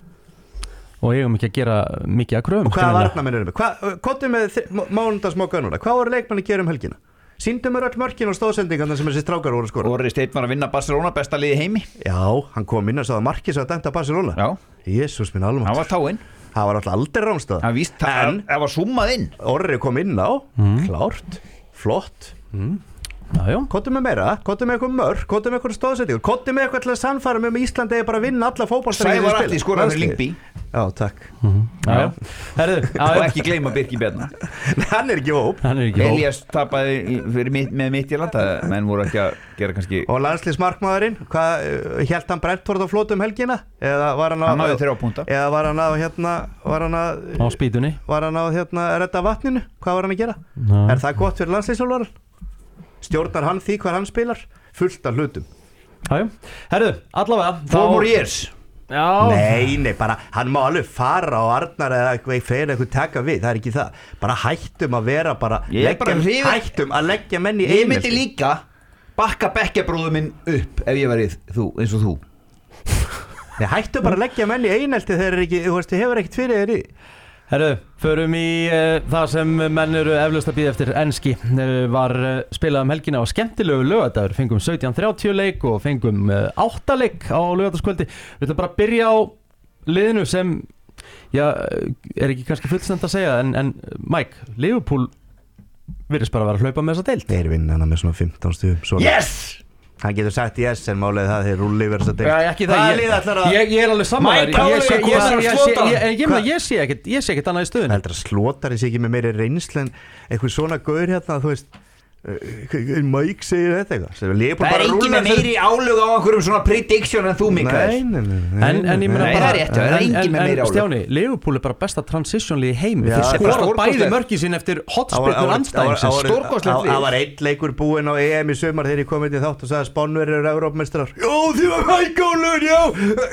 og eigum ekki að gera mikið að kröfum og hvað varnarmenn eru með kottum með mánundagsmokka núna hvað voru leikmanni að gera helgina sýndum mér öll mörkin og stóðsendingarna sem þessi strákar voru að skora Orri Steinn var að vinna Barcelona besta liði heimi já, hann kom inn og sagði að markið svo að dæmta Barcelona já Jesús minn almátt hann var táinn það var alltaf aldrei rámstað en það var summað inn Orri kom inn á klárt, flott Kottum með meira, kottum með eitthvað mörk kottum með eitthvað stóðsendingur kottum með eitthvað til að sannfæra með Íslandi eða bara að vinna alla fótbolta Sævar Atli skoraði fyrir Lyngby Já, takk Herðu, og ekki gleyma Birkir Bjarnar Hann er ekki hóp Elias tapaði með Midtjylland menn voru ekki að gera kannski Og landsliðsmarkmaðurinn, hvað hélt hann Brentford á flótum helgina? Eða var hann náði 3 púnta Eða var hann að á spýtunni Var hann að redda vatninu? Hvað var hann að gera? Er það gott fyrir landsliðsjálfvaran? Stjórnar hann því hvað hann spilar? Fullt af hlutum Herðu, allavega 4 more years Nei, bara hann má alveg fara á Arnar eða eitthvað taka við, það er ekki það bara hættum að vera hættum að leggja menn í ég myndi líka bakka bekkjabróður minn upp ef ég verið þú, eins og þú. Ég hættu bara að leggja menn í einelti þegar ekki, þú veist, hefur ekkert fyrir þér í. Herru, förum í það sem menn eru eflaust að bíða eftir. Enski var spilað helgina á skemmtilegu laugardagur. Fengum 17:30 leik og fengum 8 leik á laugardagskvöldi. Við ætlum bara að byrja á liðinu sem, já, er ekki kannski fullstend að segja, en Mike, Liverpool virðist bara að vera að hlaupa með þessa deild. Þeir vinna hana með svona 15 stigum. Yes! Hann getur sagt yes, en málið það þeir rúli verið þessa deild. Já, ekki það, ég er alveg saman ég sé ekkert annað í stöðunni. Heldur að Slotari sé ekki með meiri reynslu en eitthvað svona gaur hérna, þú veist, Mike segir þetta eitthvað. Það er engin með meiri álög á einhverjum svona prediction en þú, Mikael. Nei. En ég meina bara, það er rétt, það er engin með meiri álög. Stjáni, Liverpool er bara besta transitionlið í heimi. Þeir skora bæði mörkin sín eftir hotspillur andstæðingsins. Stórkostlegt lið. Það var einn leikur búinn á EM í sumar þegar ég kom inn í þátt og sagði Spánverjar eru Evrópumeistarar. Já, þið var hækálur, já.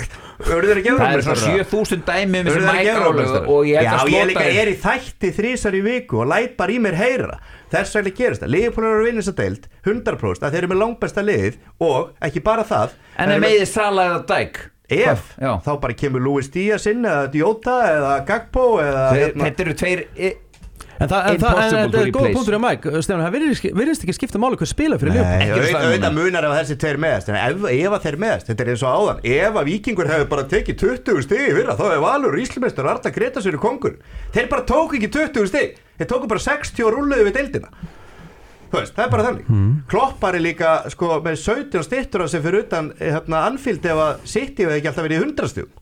Það er svona 7000 dæmi með þessi mækálög og ég held að Já, ég líka er í þætti 3 í viku og læt bara í mér heyra. Þess vegna gerist það. Liverpool eru að vinna þessa deild 100% að þeir eru með langbesta liðið og ekki bara það. En meiði Salah eða Dijk? Ef, þá bara kemur Luis Díaz inn eða Jota eða Gakpo eða Þetta eru tveir En það er góð punktur á Mike. Stefán, það virðist ekki skipta máli hver spila fyrir Liverpool. Nei, auðvitað munar ef þessi tveir meðast. En ef þeir meðast, þetta er eins og áðan, ef að Víkingur hefur bara tekið 20 stig í fyrra, þá hefur Valur Íslandsmeistar og Arda Grétarsson kongur. Þeir bara tóku ekki 20 stig. Þeir tóku bara 60 og rúlluðu við deildina. Þú veist, það er bara þannig. Kloppar er líka sko með 17 stittur á sig fyrir utan Anfield ef að City hefði ekki alltaf verið í 100 stigum.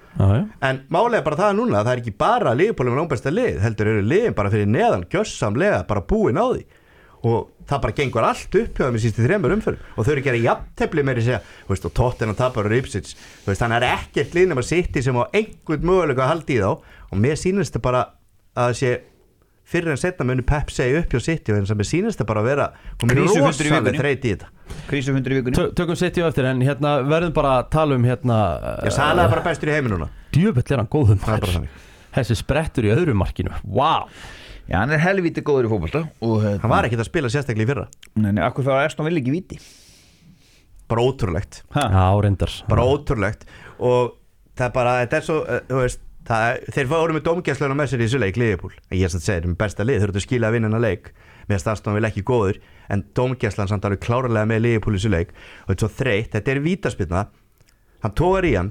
En málega bara það núna, það er ekki bara Liverpool með langbesta lið, heldur eru liðin bara fyrir neðan gjörsamlega bara búin á því og það bara gengur allt upp hjá þeim í síðustu 3 umferðum og þau eru að gera jafntefli meira segja, þú veist, og Tottenham tapar á Ipswich, þú veist, þannig er ekkert lið nema City sem á einhvern möguleika að halda í þá og mér sýnist það bara að það sé fyrir en setna muni Pep segja upp hjá City og eins og mér sýnist það bara að vera rosalega þreyt í þetta. Krísufundur í vikunni. Tökum City á eftir, en hérna verðum bara að tala um hérna Salah er bara bestur í heiminum núna. Djöfull er hann góður Það er bara þannig. Þessi sprettur í öðru markinu, wow. Já, hann er helvíti góður í fótbolta og hann var ekkert að spila sérstaklega í fyrra. Nei, akkur þá er Aston Villa ekki víti. Bara ótrúlegt. Já, reyndar. Bara ótrúlegt og það er bara, þetta er svo, þú veist, þeir voru með dómgæsluna með sér í þessu leik Liverpool. Ég er samt að segja, þeir eru með besta lið, þeir eru að skila að vinna hennar leik. Mér Aston Villa ekki góður, en dómgæslan samt alveg klárlega með Liverpool í þessu leik og þetta er svo þreytt, þetta er vítaspyrna. Hann tógar í hann.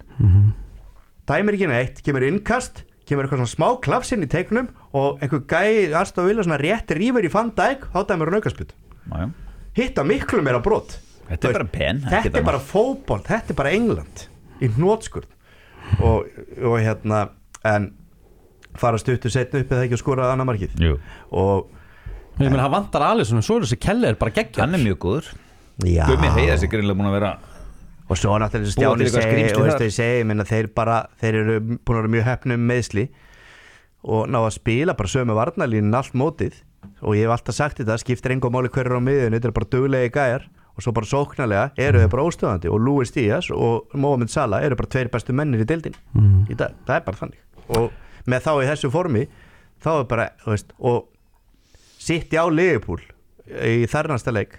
Dæmir ekki neitt, kemur innkast, kemur eitthvað svona smá klapsinn í teiknum og einhver gæi Aston Villa svona rétt rífur í Van Dijk, þá dæmir hann aukaspyrnu. Hitta miklu meira brot. Þetta er bara pen. Þetta er bara fótboll, þetta er bara England í hnotskurð og hérna, en fara stuttur setna upp eða ekki að skora annað markið. Jú. Og ég meina, hann vantar Alisson og svo er þessi Keller bara geggja. Hann er mjög góður. Já. Gummi Heiðars er greinlega búin að vera og svo náttúrulega Stjáni segi minna þeir eru búin að vera mjög heppnir með meiðsli og ná að spila bara sömu varnarlínu allt mótið og ég hef alltaf sagt þetta, skiptir engu máli hver er á miðjunni, þetta er bara duglegi gæjar og svo bara sóknarlega eru þeir bara óstöðandi og Luis Díaz og Mohamed Salah eru bara 2 bestu mennir í deildin í dag, það er bara þannig og með þá í þessu formi þá er bara, þú veist, og City á Liverpool í þarnasta leik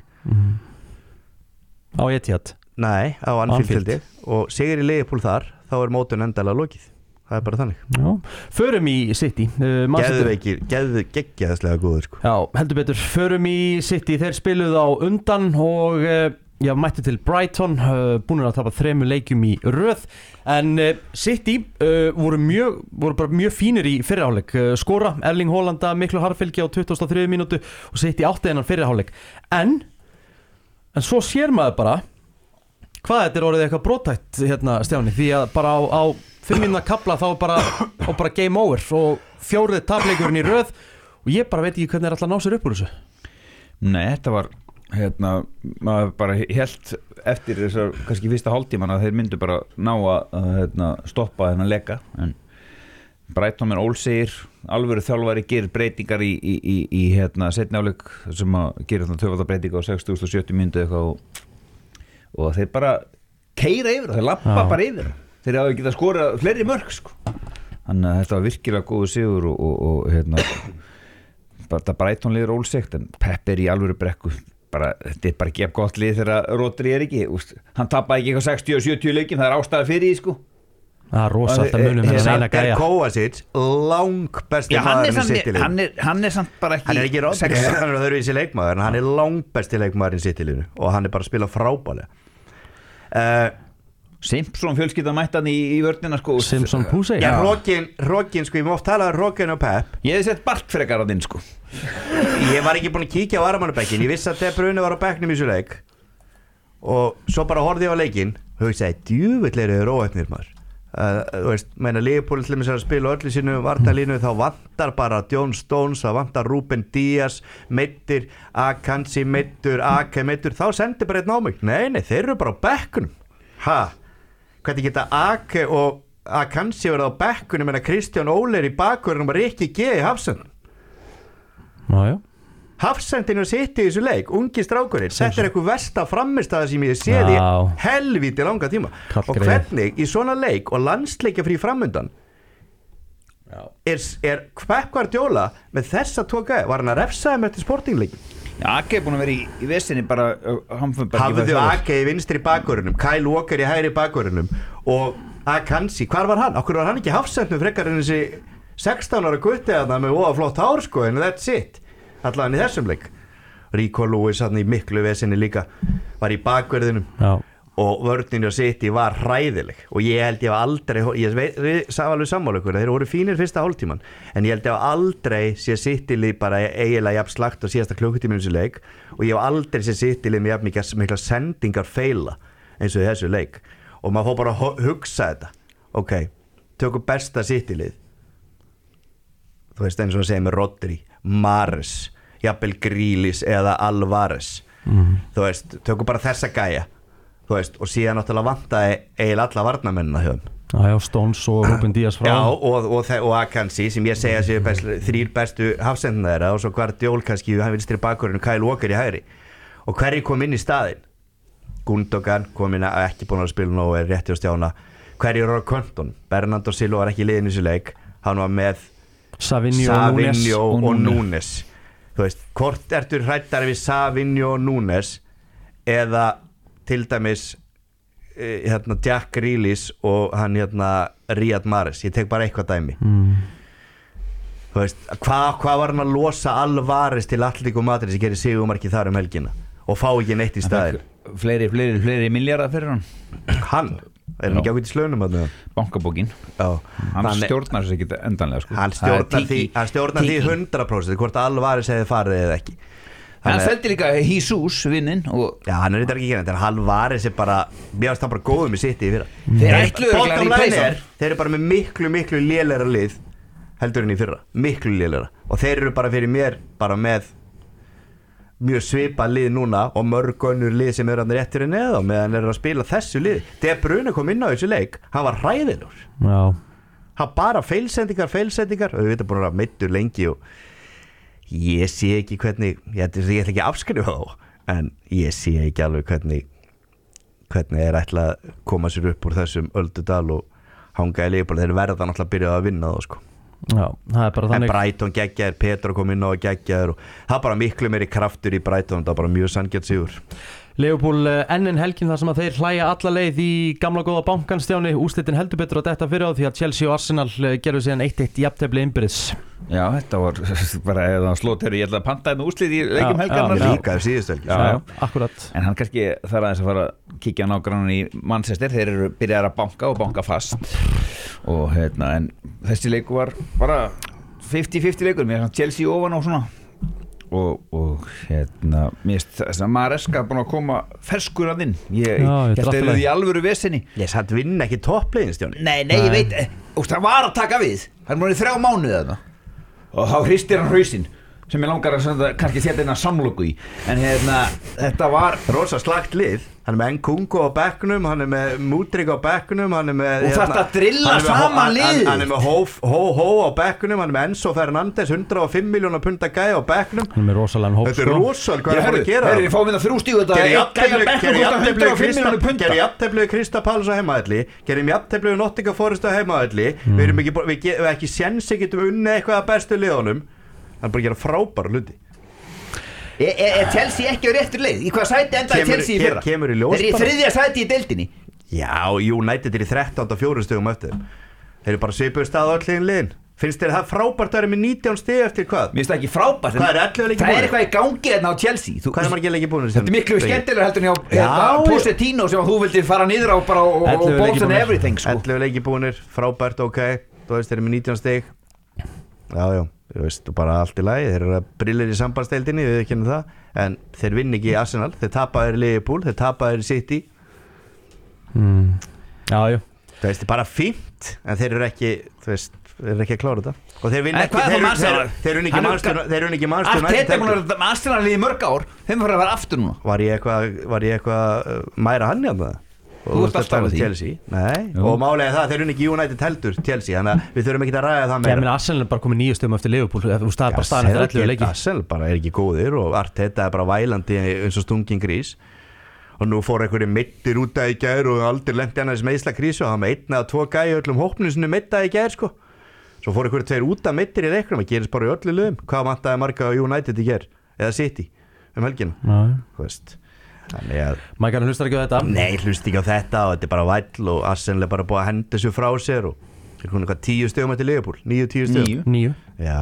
á Etihad. Nei, á Anfield og sigur í Liverpool þar, þá er mótun endalega lokið. Það er bara þannig. Já, förum í City. Geggjaðslega góður sko. Já, heldur betur, förum í City. Þeir spiluðu á undan og mættu til Brighton, búin að tapa 3 leikjum í röð, en City voru bara mjög fínir í fyrri hálfleik. Skora Erling Haaland miklu harðfylgi á 23. mínútu og City átti þennan fyrri hálfleik. En svo sér maður bara hvað þetta er orðið eitthvað brottætt hérna, Stjáni, því að bara á 5 mínúna kafla þá bara game over og 4. tapleikurinn í röð og ég bara veit ekki hvernig er alltaf að ná sér upp úr þessu. Nei, þetta var maður bara hélt eftir þessar kannski fyrsta hálftíman að þeir myndu bara ná að stoppa þennan leka, en Brighton með Olseyr, alvöru þjálfari gerir breytingar í seinni hálfleik sem að gerir þarna 2 breytingar á 60-70 mínútu eitthvað og þeir bara keyra yfir, þeir lappa bara yfir, þeir hafa ekki að skora fleiri mörk sko. Þannig að þetta var virkilega góður sigur og bara Brighton liður ólsegt, en Pep er í alvöru brekku bara, þetta bara gef gott lið þegar Rodri ekki, hann tappaði ekki eitthvað 60 og 70 leikin, það ástæða fyrir því sko. Það rosalega munum með eina gæja. Kovacic langbesti maðurinn í City-liðinu. Hann samt bara ekki. Hann ekki Rodri, hann öðruvísi leikmaður, en hann langbesti leikmaðurinn í City-liðinu og hann bara spila frábælega. Simpson fjölskyldan mættan í vörnina sko. Simpson Pusey. Já, Rokin sko, ég má oft tala um Rokin og Pep. Ég hefði sett Bart frekar á þinn sko. Ég var ekki búin að kíkja á varamannabekkin, ég vissi að De Bruyne var á bekknum í þessu leik og svo bara horfði ég á leikinn og hugsaði, djúvill eru þeir óheppnir maður. Þú veist, meina Liverpool til að spila öllu sínu vartalínu, þá vantar bara John Stones, þá vantar Ruben Díaz meiddir, Akanji meiddur, Ake meiddur, þá sendi bara einn á mig. Nei, þeir eru bara á bekknum. Hvernig geta Ake og Akanji verið á bekkunum en að Kristján Óli í bakvörðunum og Rikki G í hafsendum? Já. Hafsendinu sitt í þessu leik, ungi strákurinn, þetta eitthvað versta frammistaða sem ég séð í helvíti langa tíma. Og hvernig í svona leik og landsleikja frí framundan er Pep Guardiola með þessa tvo gæja, var hann að refsaði með til sportingleikin? Já, Ake búin að vera í vesinni bara hafðu Ake í vinstri bakvörðunum, Kyle Walker í hægri bakvörðunum og Akanji, hvar var hann? Okkur var hann ekki hafsendnum frekar en þessi 16 ára gutti þarna með flott hár sko, en that's it. Allan í þessum leik. Rico Lewis hann í miklu vesinni líka var í bakverðinum og vörninu á City var hræðileg og ég held ég aldrei, ég sagði alveg sammála ykkur, þeir voru fínir fyrsta hálftíman en ég held ég aldrei sé City-lið bara eiginlega jafn slagt á síðasta klukkutíminu þessu leik og ég hef aldrei sé City-lið með jafn mikla sendingar feila eins og þessu leik og maður fór bara að hugsa þetta ok, tökum besta City-lið þú veist eins og að segja með Rodri Mahrez, jafnvel Grealish eða Alvarez þú veist, tökum bara þessa gæja þú veist, og síðan náttúrulega vantaði eiginlega alla varnamennina hjá Já, Stones og Ruben Díaz frá og Akanji sem ég segja séu þrír bestu hafsendina þeirra og svo Guardiola kannski, hann vinstri bakvörðinu Kyle Walker í hægri og hverju kom inn í staðinn? Gundogan kom inn að ekki búin að spila nógu er rétti á stjána hverju er á konton? Bernardo Silva var ekki liðin í þessu leik hann var með Savinho og Núñez þú veist, hvort ertu hræddari við Savinho og Núñez eða til dæmis Jack Grealish og hann Riyad Mahrez, ég tek bara eitthvað dæmi þú veist, hvað var hann að losa Alvarez til Atletico Madrid sem gerir sigurmarkið þar helgina og fá ekki neitt í staðinn fleiri milljarðar fyrir hann er hann ekki ákveðt í slönum bankabókin hann stjórnar þessu ekki endanlega sko. hann stjórnar því 100% hvort Alvarez hefði farið eða ekki hann seldi líka Jesus vinnin já hann er þetta ekki gerðin en Alvarez er bara mér varst hann bara góðum í City í fyrra þeir ætluðu í pleysan þeir eru bara með miklu lélegra lið heldur en í fyrra miklu lélegra og þeir eru bara fyrir mér bara með mjög svipað lið núna og mörg önnur lið sem eru hann réttur en eða meðan er að spila þessu lið De Bruyne kom inn á þessu leik hann var hræðilegur hann bara feilsendingar og við veitum búin að meiddur lengi og ég sé ekki hvernig ég ætla ekki að afskrifa þá en ég sé ekki alveg hvernig er ætla að koma sér upp úr þessum öldudal og hanga í Liverpool þeir verða náttúrulega að byrja að vinna þá sko Já, það er bara þannig en Brighton geggjaður, Petro kom inn á geggjaður og það er bara miklu meiri kraftur í Brighton það er bara mjög sanngjarn sigur Liverpool enn helgin þar sem að þeir hlæja alla leið í gamla góða bankanstjáni úrslitin heldur betur að detta fyrir á því að Chelsea og Arsenal gerðu síðan 1-1 jafntefli innbyrðis Já, þetta var bara eða slót ég ætla að panta einn úrslit í leikjum helgarnar líka síðustu helgi akkurat en hann kannski þarf aðeins að fara að kíkja á nágrannan í Manchester þeir eru byrjaðar að banka og banka fast og en þessi leiku var bara 50-50 leikur með Chelsea ofan og svona og mér þess að Maresca búin að koma ferskur að inn ég held að það er í alvöru vesinni ég satt vinn ekki topplegin Stjáni nei ég veit það var að taka við hann var í 3 mánuði þarna og þá hristir hann hausinn sem ég langar að kannski setja eina samloku í en þetta var rosa slagt lið hann er með Nkunku á bekknum hann er með Mudryk á bekknum hann er með og þetta drilla saman lið hann er með Ho á bekknum hann er með Enzo Fernandes 105 milljóna punda gæja á bekknum hann er með rosalega hóp þetta er rosalega hvað er að gera þeir fáum við það 3 stígu þetta gerir jafntefli við Crystal Palace á heimavelli gerir jafntefli við Nottingham Forest á heimavelli við erum ekki séns ekki unnið eitthvað að bestu liðunum hann er bara að gera frábæra hluti Chelsea ekki á réttur leið? Í hvað sæti endaði Chelsea í fyrra? Kemur í ljós Þeir eru í þriðja sæti í deildinni. Já, United er í 13 stigum eftir þeir eru bara svipuð stað á öll liðin finnst þér það frábært að vera með 19 stig eftir hvað? Mér finnst það ekki frábært. Hvað er 11 leikir búnir? Það er eitthvað í gangi hérna á Chelsea. Hvað er margir leikir búnir? Þetta er miklu skemmtilega heldur en hjá Pochettino sem þú vildi fara niður á bara og balls and everything sko. 11 leikir búnir, frábært, ok þú veist, þeir eru með 19 stig Já, þú veist, og bara allt í lagi þeir eru að brillir í sambandsdeildinni, við kennum það en þeir vinn ekki í Arsenal, þeir tapaðir Liverpool, þeir tapaðir City Já, þú veist, bara fínt en þeir eru ekki, þú veist þeir eru ekki að klára þetta og þeir vinna ekki, þeir eru ekki mannstur Arteta búin að vera Arsenal í mörg ár þeim fyrir að vera aftur núna. Var ég eitthvað mæra hann hjá það? Þú ert alltaf að Chelsea. Nei, og málega það, þeir eru ekki United heldur Chelsea, þannig að við þurfum ekki að ræða það meira. Ég meina Arsenal er bara komið 9 stigum eftir Liverpool, þú staðar bara staðan eftir 11 leiki. Arsenal bara er ekki góðir og Arteta er bara vælandi eins og stungin grís og nú fór einhverju meittir út að í gær og aldrei lenti hann að meisla krísu og hann með 1 eða 2 gæi öllum hópnum sinni meitaði í gær sko. Svo fór einhverju 2 út að meittir í leiknum, það gerist bara í öllu liðum. Hvað vantaði marga á United í gær eða City helgina? Þú veist. Þannig að Mækarinn hlustar ekki á þetta? Nei, hlust ekki á þetta og þetta er bara væll og Arsenal er bara búið að henda þessu frá sér og er hún eitthvað 10 stigum eftir Liverpool 9-10 stigum 9 Já,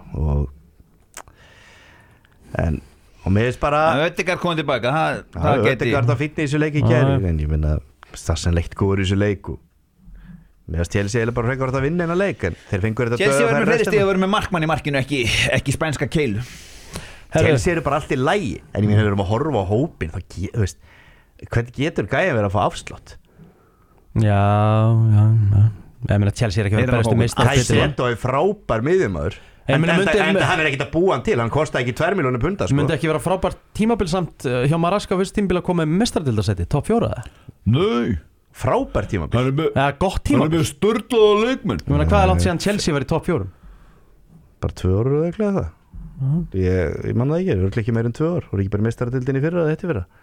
og mér veist bara Ödegard komið tilbaka Ödegard að finna í þessu leik í gær en ég minna Arsenal leikt góður í þessu leik og mér veist Chelsea er bara frekar að vinna en að leik en þeir fengur þetta Chelsea verður með fleiri stig að vera með markmann í markinu ekki spænska keilu Chelsea eru bara allt í lagi en ég minn hefur að horfa á hópin hvernig getur gæðin verið að fá afslátt Já ég meina Chelsea er ekki verið bestu meistar Caicedo er frábær miðjumaður en hann er ekkert að búa hann til hann kostaði ekki 2 milljónir punda sko. Myndi ekki vera frábært tímabil samt hjá Marasca fyrst tímabil að koma með mestardildarsæti top 4 Nei frábært tímabil gott tímabil hann er með störtlaða leikmenn Hvað er langt síðan Chelsea var í top 4? Bara 2 ára eða eitthvað það ég manna það ekki, það er ekki meir en 2 ár voru ekki bara mestaradildin í fyrra eða hitti fyrra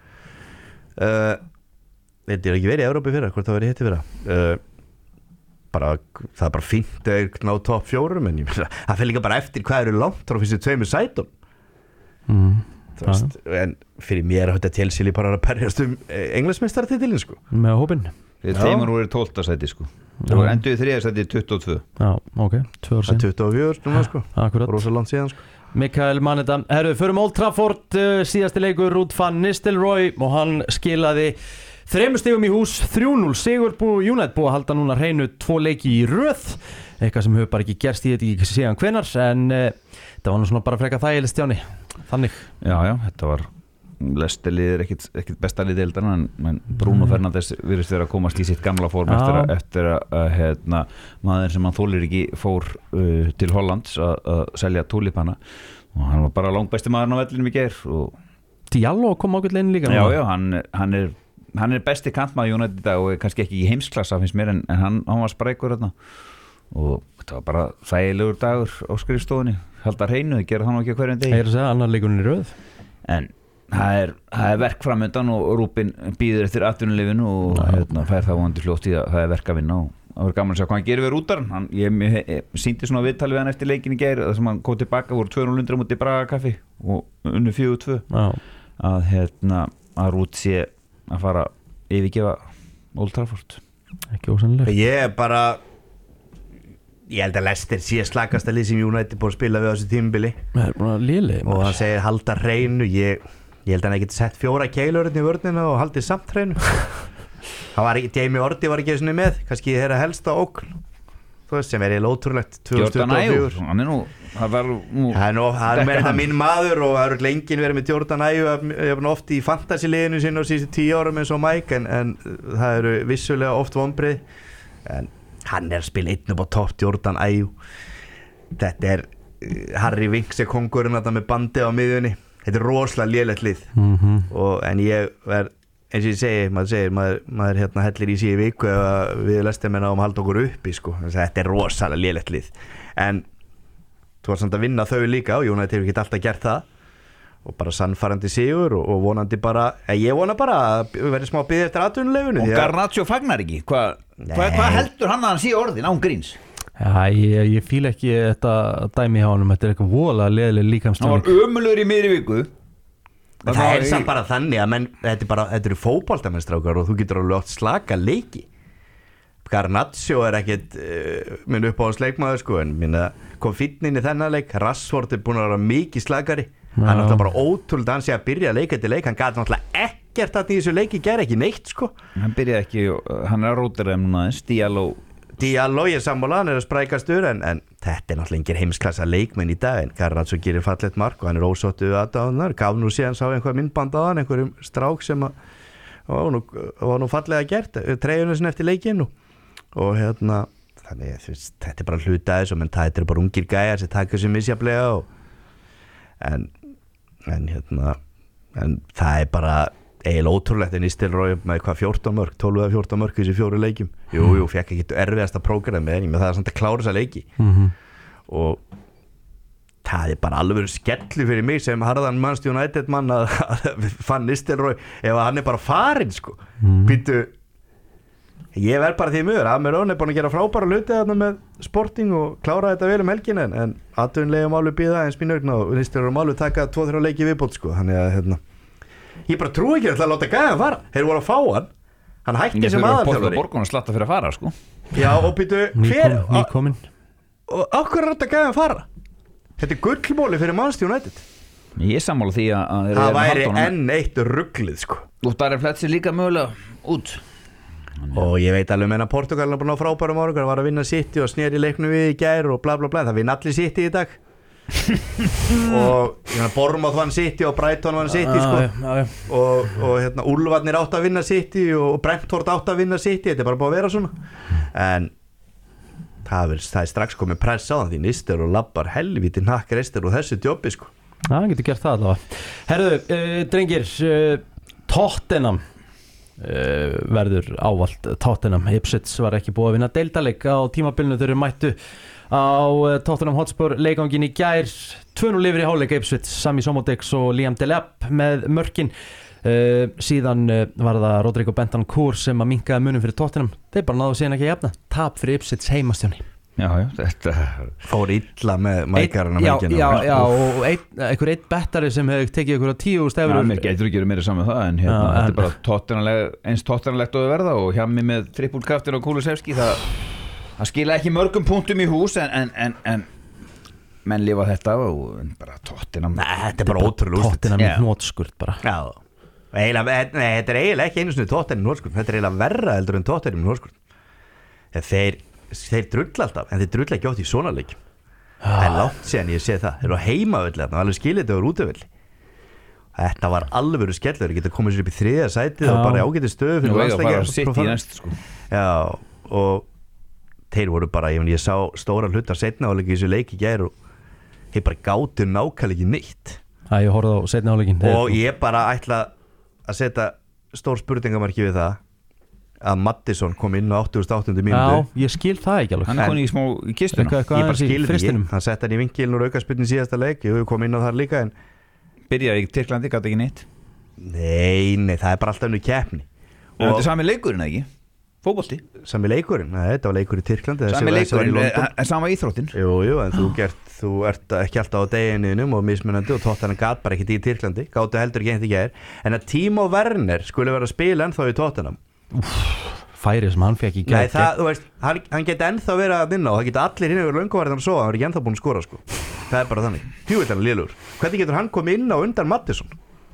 þetta er ekki verið í Evrópu fyrra, hvort það verið hitti fyrra það er bara fínt að ná top 4 en það fyrir líka bara eftir hvað eru langt frá fyrstu 2 sætum en fyrir mér að þetta Chelsea bara að perjast englandsmeistaratitilin sko með hópin þeimur voru 12. sæti sko það var endur í 3. sæti 22 Já, ok, 2 ár síðan 24 núna sko, rosa langt síðan sko Mikael Maneta, förum Old Trafford síðasti leikur Ruud van Nistelrooy og hann skilaði 3 stigum í hús 3-0 sigur United búið að halda núna hreinu 2 leiki í röð eitthvað sem hefur bara ekki gerst í þetta ekki síðan hvenar en þetta var nú svona bara freka þægileg Stjáni þannig Já, þetta var Leicester-lið er ekkit besta lið deildana en Bruno Fernandes virðist vera að komast í sitt gamla form eftir að maður sem hann þolir ekki fór til Hollands að selja túlipana og hann var bara langbesti maðurinn á vellinum í gær og Diallo kom ákveðlega inn líka Já, hann er besti kantmaður United í dag og kannski ekki í heimsklassa finnst mér en hann var sprækur þarna og þetta var bara þægilegur dagur á skrifstofunni halda hreinu, það gera það nú ekki hverjum degi Það er að segja, annar leikurinn í röð en það er verk framöndan og Rúbin býður eftir atvinnulífinu og fær það vonandi fljótt í að það er verk að vinna og það var gaman að sjá hvað hann gerir við rútar ég sýndi svona viðtal við hann eftir leikin í gær það sem hann kom tilbaka, voru 2-0 mútið Braga kaffi og unnu 4-2 að Rút sé að fara yfirgefa Old Trafford ekki ósannlega ég held að Leicester sé slakasta lið sem United búið að spila við á þessu tímabili það er bara léli og hann segir halda hreinu ég held að hann geti sett 4 keilur í vörnina og haldið samt hreinu Jamie Vardy var ekki svona með kannski þeirra helsta ókn sem er eiginlega ótrúlegt 2024 hann er nú það er með þetta minn maður og það eru lengin verið með Jordan Ayew oft í fantasy-liðinu sinna á síðustu 10 árum eins og Mike en það eru vissulega oft vonbrið en hann er að spila einn upp á topp Jordan Ayew þetta er Harry Winks er kongurinn þetta með bandi á miðjunni þetta er rosalega lélegt lið en ég er eins og ég segi, maður hellir í sig í viku ef við lestum að halda okkur uppi sko. Þetta er rosalega lélegt lið en þú var samt að vinna þau líka og United hefur ekki alltaf gert það og bara sannfærandi sigur og vonandi bara ég vona bara að verði smá bíð eftir atvinnuleyfinu og Garnacho fagnar ekki hvað heldur hann að hann sé orðin án gríns? Já, ég fíla ekki þetta dæmi hjá honum þetta er eitthvað voðalega leiðileg líkamsstemming hann var ömurlegur í miðri viku Það samt bara þannig að þetta eru fótboltamenn strákar og þú getur alveg átt slaka leiki. Garnaccio ekkert minn uppáhaldsleikmaður sko, en kom fínn inn í þennan leik. Rashford búin að vera mikið slakari. Hann náttúrulega bara ótrúlega hann sé að byrja leik eftir leik. Hann gat náttúrulega ekkert að í þessu leiki gera ekki neitt sko. Hann byrjaði ekki, hann að rótira núna aðeins, Diallo ég sammála, hann að sprækastur en þetta náttúrulega engir heimsklassa leikmenn í dag, en Garnaccio gerir fallegt mark og hann ósóttu aðdáðunar, gaf nú síðan sá einhver myndband á hann, einhverjum strák sem var nú fallega gert treyjunum sinni eftir leikinn og þannig þetta bara hluta þessu, menn þetta bara ungir gæjar sem taka þessu misjaflega en það bara eiginlega ótrúlegt en Nistelrooy með hvað 14 mörk, 12 eða 14 mörk í þessi 4 leikjum jú, fekk ekki erfiðasta prógram en það samt að klára þessa leiki og það bara alveg skellu fyrir mig sem harðan Manchester United mann að fann Nistelrooy ef hann bara farin sko býttu ég verð bara því mjög að mér búin að gera frábæra hluti þarna með Sporting og klára þetta vel helgin en atvinnlega málu býða eins mínugna og Nistelrooy málu taka 2-3 leiki viðbót sko þannig að ég bara trúi ekki að láta gæðan fara þeir voru að fá hann hætti sem aðalþjálfari Borgun að slatta fyrir að fara sko já og býtu hver nýkomin og ákveður að láta gæðan fara þetta gullmóli fyrir Manchester United ég sammála því að það væri enn eitt ruglið sko og það fletsi líka mögulega út og ég veit alveg meina Portugal er búin á frábærum árangur var að vinna City og sneri leiknum við í gær og bla bla bla það vinna allir City í dag og Bournemouth vann City og Brighton vann City sko og Úlfarnir átt að vinna City og Brentford átt að vinna City þetta bara búið að vera svona en það er strax komið press á það því Nistelrooy og labbar helviti nakkrestir og þessu djópi sko hann getur gert það allavega herðu, drengir Tottenham verður ávallt Tottenham Ipswich var ekki búið að vinna deildarleik á tímabilinu þeir eru mættu á Tottenham Hotspur leikangin í gær 2-0 yfir í hálfleik Ipswich Sami Somodex og Liam Delap með mörkin síðan var það Rodrigo Bentancur sem að minnkaði munum fyrir Tottenham þeir bara náðu síðan ekki að jafna tap fyrir Ipswich heimastjóni já, þetta fór illa með mækarinn já, og einhver bettari sem hefur tekið ykkur á 10.000 eurur mér getur ekki meira saman það en þetta er bara eins Tottenhamlegt að verða og hjá mig með trippulkraftin og Kulusevski það skila ekki mörgum punktum í hús en menn lifa þetta og bara Tottenham þetta er bara ótrúlega Tottenham í hnótskurt bara já þetta er eiginlega ekki einu sinni Tottenham í hnótskurt þetta er eiginlega verra heldur en Tottenham í hnótskurt þeir drulla alltaf en þeir drulla ekki átt í svona leikjum það er langt síðan ég sé það þeir eru á heimavöldi og alveg skilið þetta voru útvöldi þetta var alveg skellur þeir geta komið sér upp í 3. sætið og bara ágætið stöðu fyrir landsleikja já og þeir voru bara, ég sá stóra hlutar seinna áleiki í þessu leik í gær og þeir bara gátu nákvæmlega ekki neitt ég horfði á seinna áleikin og ég bara ætla að setja stór spurningamarki við það að Mattisson kom inn á 88. mínútu já, ég skil það ekki alveg hann er konið í smá kistuna ég bara skil það ekki, hann sett hann í vinkilin og aukaspyrnu síðasta leik, ég kom inn á það líka en byrjaði í Tyrklandi, gæti ekki neitt nei, það er bara alltaf nú keppni og þetta er sami leikurinn ekki? Fótbolti? Sami leikurinn, þetta var leikur í Tyrklandi sami leikurinn, sama íþróttin jú, en þú ert ekki alltaf á degininum og mismunandi og Tottenham gat bara ekki í Tyrklandi gátu heldur ekki einhvern veginn en að Timo Werner skulle vera að spila ennþá í Tottenham færi sem hann fekk í gær þú veist, hann geti ennþá verið að vinna og það geti allir hinn yfir lönguvarðan að sofa hann er ekki ennþá búin að skora sko það er bara þannig, tjúvillan lélur hvernig getur hann komið inn á undan Mattisson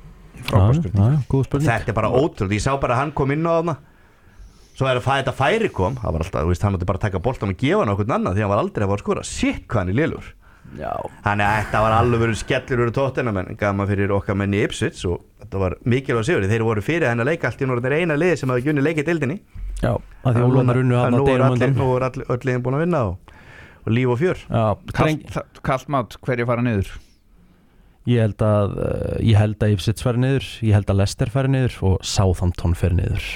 þetta er bara ótrúð ég sá bara að hann kom inn á þarna svo er að þetta færi kom það var alltaf, veist, hann átti bara að taka boltan og gefa hann á okkur annan því hann var aldrei að fara að skora shit hvað hann er lélur þannig að þetta var alveg verið skellur úr Tottenham en gaman fyrir okkar menn í Ipswich og þetta var mikilvæg sigur þeir voru fyrir hennar leik allt í núna eina liði sem hafði unnið leikið deildinni já, að því Ólafur unnu að nú er öll liðin búin að vinna og líf og fjör kallt mat, hverju fara niður? Ég held að Ipswich fari niður ég held að Leicester fari niður og Southampton fari niður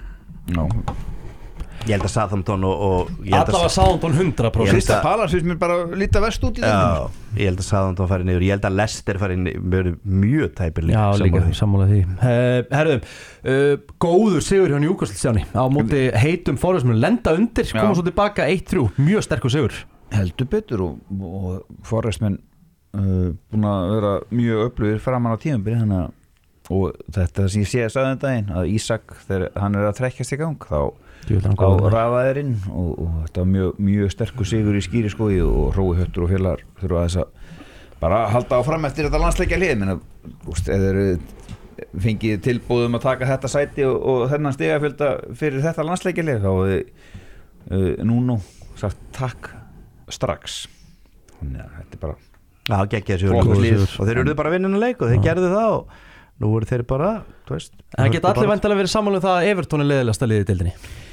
ég held að Southampton og allavega Southampton 100% Krista Palace finnst mér bara líta verst út í þetta ég held að Southampton fari niður ég held að Leicester fari mjög tæpir líka sammála því herðum, góður sigur hjá Newcastle Stjáni á móti heitum Forest mun lenda undir koma svo tilbaka 1-3 mjög sterkur sigur heldur betur og Forest mun búin að vera mjög öflugir framan á tímabili þannig að og þetta sem ég sé að sagði daginn að Ísak, þegar hann að trekkjast í gang þá rafaðir inn og þetta var mjög sterkur sigur í Skíriskógi og Hrói Höttur og félagar þurfa þess að bara halda áfram eftir þetta landsleikja hlið menn að eða fengið tilbúðum að taka þetta sæti og þennan stigafjölda fyrir þetta landsleikja hlið þá Núno sagt takk strax þannig að þetta er bara Já, geggjaði sigur og þeir eruðu bara að vinna hennar leik og þeir gerðu það og nú voru þeir bara, þú veist En geta allir væntanlega verið sammála um það að Everton er leiðilegasta liðið í deildinni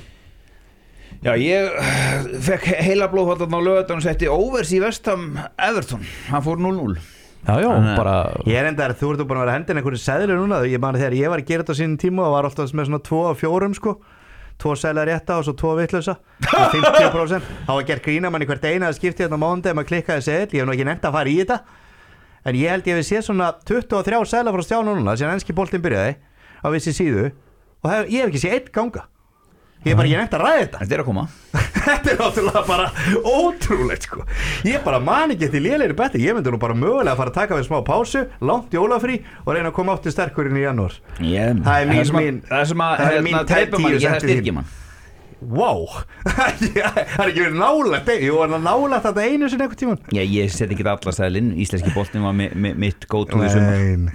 Já, ég fekk heila blóðfallan á laugardagunum og setti overs í Vestham Everton hann fór 0-0 Já, bara Ég endar, þú ert búin að vera að hendina einhverju seðlur núna ég mani þegar ég var að gera þetta á sínum tíma og var alltaf með svona 2 af 4 sko 2 seðlar rétta og svo 2 vitlausa 50% þá var gert grína manni hvert eina að skipti þetta á mánudag maður klikkaði seðl, ég hef nú ekki nefnt að fara í þetta en ég held ég við sé svona 23 seðlar frá Stjána núna síðan enski boltinn byrjaði á vissi síðu og ég hef ekki séð 1 ganga ég er bara ekki nefnt að ræða þetta Þetta er að koma Þetta er náttúrulega bara ótrúlegt sko Ég bara man ekki eftir lélegri betti Ég myndi nú bara mögulega að fara að taka við smá pásu langt jólafrí og reyna að koma áttur sterkurinn í janúar Það er mín tæpum mann, ég það styrkir mann Wow Það er ekki verið nálægt Jú, var það nálægt þetta einu sinni einhvern tímann Já, ég seti ekki allar stælinn Íslenski boltinn var mitt go-to í sumar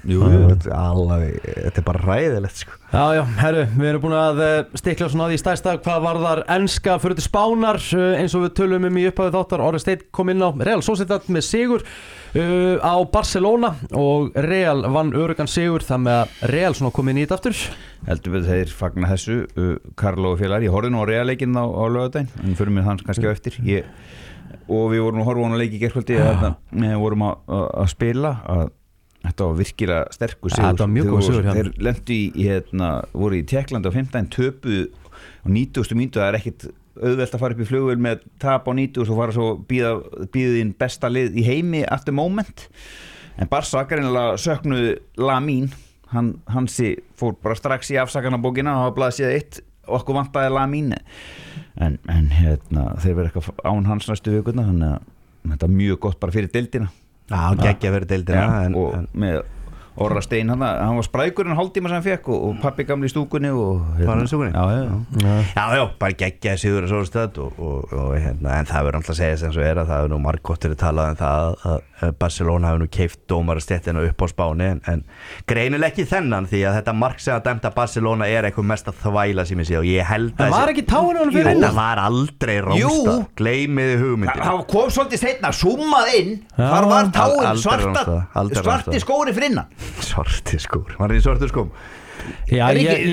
Þetta er bara ræðilegt sko Já, herru, við erum búin að stikla svona á því stærsta hvað varðar enska fyrir til Spánar eins og við tölum í upphafið þáttar Orri Steinn kom inn á Real Sociedad með sigur á Barcelona og Real vann öruggan sigur það með að Real svona kom inn í þetta aftur Heldur við þeir fagna þessu Karlo og félagar, ég horfði nú á Real-leikinn á laugardaginn en fyrir mig þann kannski á eftir og við vorum að horfa á hana leik í gærkvöldi við vorum að spila að þetta var virkilega sterkur sigur þetta var mjög góð sigur þeir lentu voru í Tékklandi á 15 töpuð á 90. mínútu það er ekkit auðvelt að fara upp í flugvél með tap á 90 og svo fara svo býðin besta lið í heimi at the moment en Barca greinilega söknuðu Lamine Hansi fór bara strax í afsakanabókina og hafa blaðið síða 1 og okkur vantaði Lamine en þeir verið eitthvað án hans næstu vikuna þannig að þetta er mjög gott bara fyrir deildina Já, geggja fyrir deildina og með Orra Steinn hann var sprækur en hálftíma sem hann fekk og pappi gamli í stúkunni og Var hann í stúkunni? Já, bara geggjaði sigur að svo stað en það verður alltaf að segja sem svo að það hefur nú margótt verið talað um það að Barcelona hefur nú keypt dómarastéttina upp á Spáni en greinilega ekki þennan því að þetta mark sem að dæmta Barcelona er eitthvað mest að þvæla sem ég sé og ég held að Það var ekki táin honum fyrir Þetta var aldrei rángstað Gleymiði hugmyndin Það kom svolítið seinna, súmmað inn þar var táin svarti skóri fyrir innan Svarti skór, var það í svartu skóm? Já,